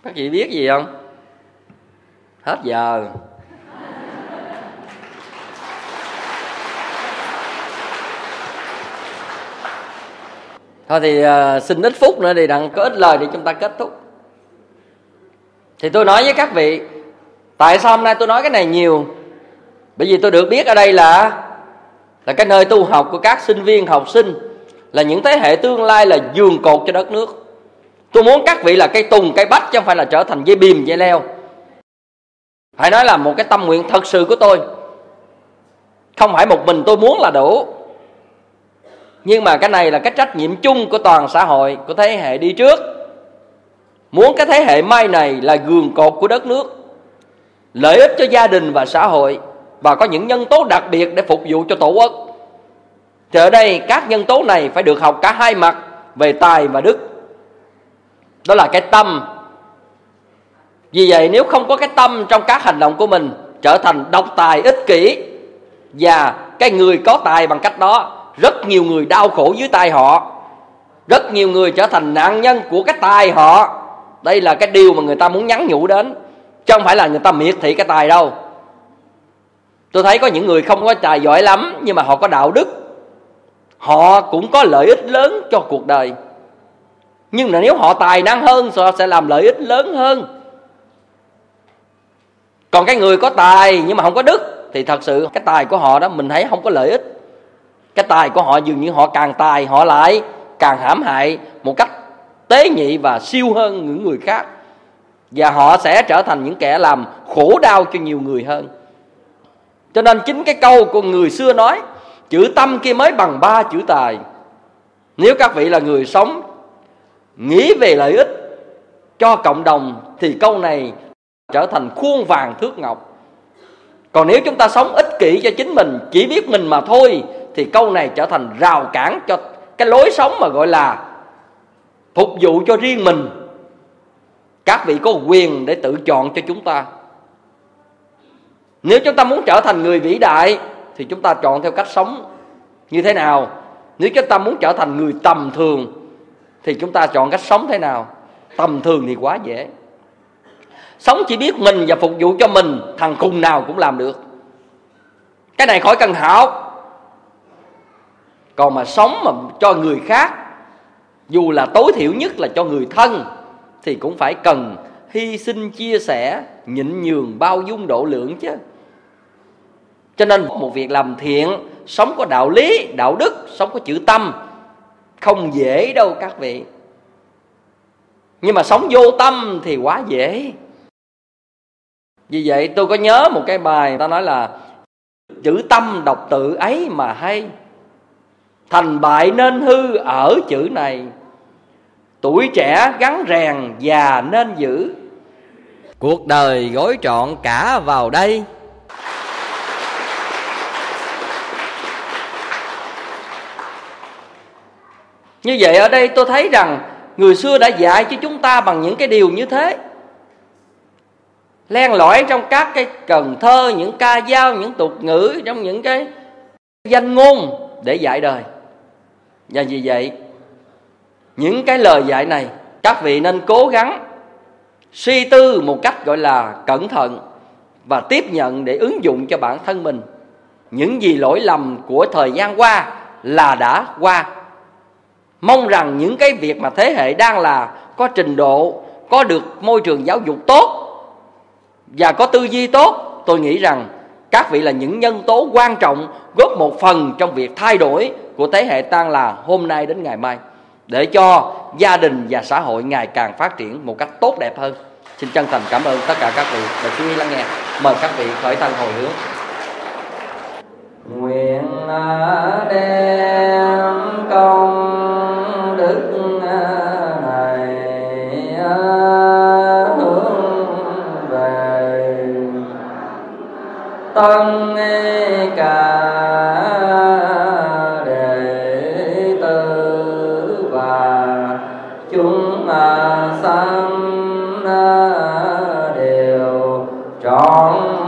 [SPEAKER 3] Các vị biết gì không? Hết giờ. Thôi thì xin ít phút nữa thì đặng có ít lời để chúng ta kết thúc. Thì tôi nói với các vị, tại sao hôm nay tôi nói cái này nhiều? Bởi vì tôi được biết ở đây là cái nơi tu học của các sinh viên, học sinh, là những thế hệ tương lai, là giường cột cho đất nước. Tôi muốn các vị là cây tùng, cây bách, chứ không phải là trở thành dây bìm, dây leo. Phải nói là một cái tâm nguyện thật sự của tôi. Không phải một mình tôi muốn là đủ. Nhưng mà cái này là cái trách nhiệm chung của toàn xã hội, của thế hệ đi trước. Muốn cái thế hệ mai này là giường cột của đất nước, lợi ích cho gia đình và xã hội, và có những nhân tố đặc biệt để phục vụ cho tổ quốc. Thì ở đây các nhân tố này phải được học cả hai mặt, về tài và đức. Đó là cái tâm. Vì vậy nếu không có cái tâm trong các hành động của mình, trở thành độc tài, ích kỷ, và cái người có tài bằng cách đó, rất nhiều người đau khổ dưới tay họ, rất nhiều người trở thành nạn nhân của cái tài họ. Đây là cái điều mà người ta muốn nhắn nhủ đến, chứ không phải là người ta miệt thị cái tài đâu. Tôi thấy có những người không có tài giỏi lắm, nhưng mà họ có đạo đức, họ cũng có lợi ích lớn cho cuộc đời. Nhưng mà nếu họ tài năng hơn, họ sẽ làm lợi ích lớn hơn. Còn cái người có tài nhưng mà không có đức, thì thật sự cái tài của họ đó mình thấy không có lợi ích. Cái tài của họ dường như họ càng tài, họ lại càng hãm hại một cách tế nhị và siêu hơn những người khác. Và họ sẽ trở thành những kẻ làm khổ đau cho nhiều người hơn. Cho nên chính cái câu của người xưa nói, chữ tâm kia mới bằng 3 chữ tài. Nếu các vị là người sống nghĩ về lợi ích cho cộng đồng, thì câu này trở thành khuôn vàng thước ngọc. Còn nếu chúng ta sống ích kỷ cho chính mình, chỉ biết mình mà thôi, thì câu này trở thành rào cản cho cái lối sống mà gọi là phục vụ cho riêng mình. Các vị có quyền để tự chọn cho chúng ta. Nếu chúng ta muốn trở thành người vĩ đại, thì chúng ta chọn theo cách sống như thế nào? Nếu chúng ta muốn trở thành người tầm thường, thì chúng ta chọn cách sống thế nào? Tầm thường thì quá dễ. Sống chỉ biết mình và phục vụ cho mình, thằng khùng nào cũng làm được. Cái này khỏi cần học. Còn mà sống mà cho người khác, dù là tối thiểu nhất là cho người thân, thì cũng phải cần hy sinh, chia sẻ, nhịn nhường, bao dung, độ lượng chứ. Cho nên một việc làm thiện, sống có đạo lý, đạo đức, sống có chữ tâm, không dễ đâu các vị. Nhưng mà sống vô tâm thì quá dễ. Vì vậy tôi có nhớ một cái bài ta nói là chữ tâm đọc tự ấy mà hay, thành bại nên hư ở chữ này, tuổi trẻ gắn rèn già nên giữ, cuộc đời gói trọn cả vào đây. Như vậy ở đây tôi thấy rằng người xưa đã dạy cho chúng ta bằng những cái điều như thế, len lỏi trong các cái cần thơ, những ca dao, những tục ngữ, trong những cái danh ngôn để dạy đời. Và vì vậy những cái lời dạy này các vị nên cố gắng suy tư một cách gọi là cẩn thận, và tiếp nhận để ứng dụng cho bản thân mình. Những gì lỗi lầm của thời gian qua là đã qua. Mong rằng những cái việc mà thế hệ đang là có trình độ, có được môi trường giáo dục tốt và có tư duy tốt, tôi nghĩ rằng các vị là những nhân tố quan trọng, góp một phần trong việc thay đổi của thế hệ đang là hôm nay đến ngày mai, để cho gia đình và xã hội ngày càng phát triển một cách tốt đẹp hơn. Xin chân thành cảm ơn tất cả các vị đã chú ý lắng nghe. Mời các vị khởi thân hồi hướng. Nguyện đem công đức này hướng về tân cả đệ tử và chúng sanh đều trọn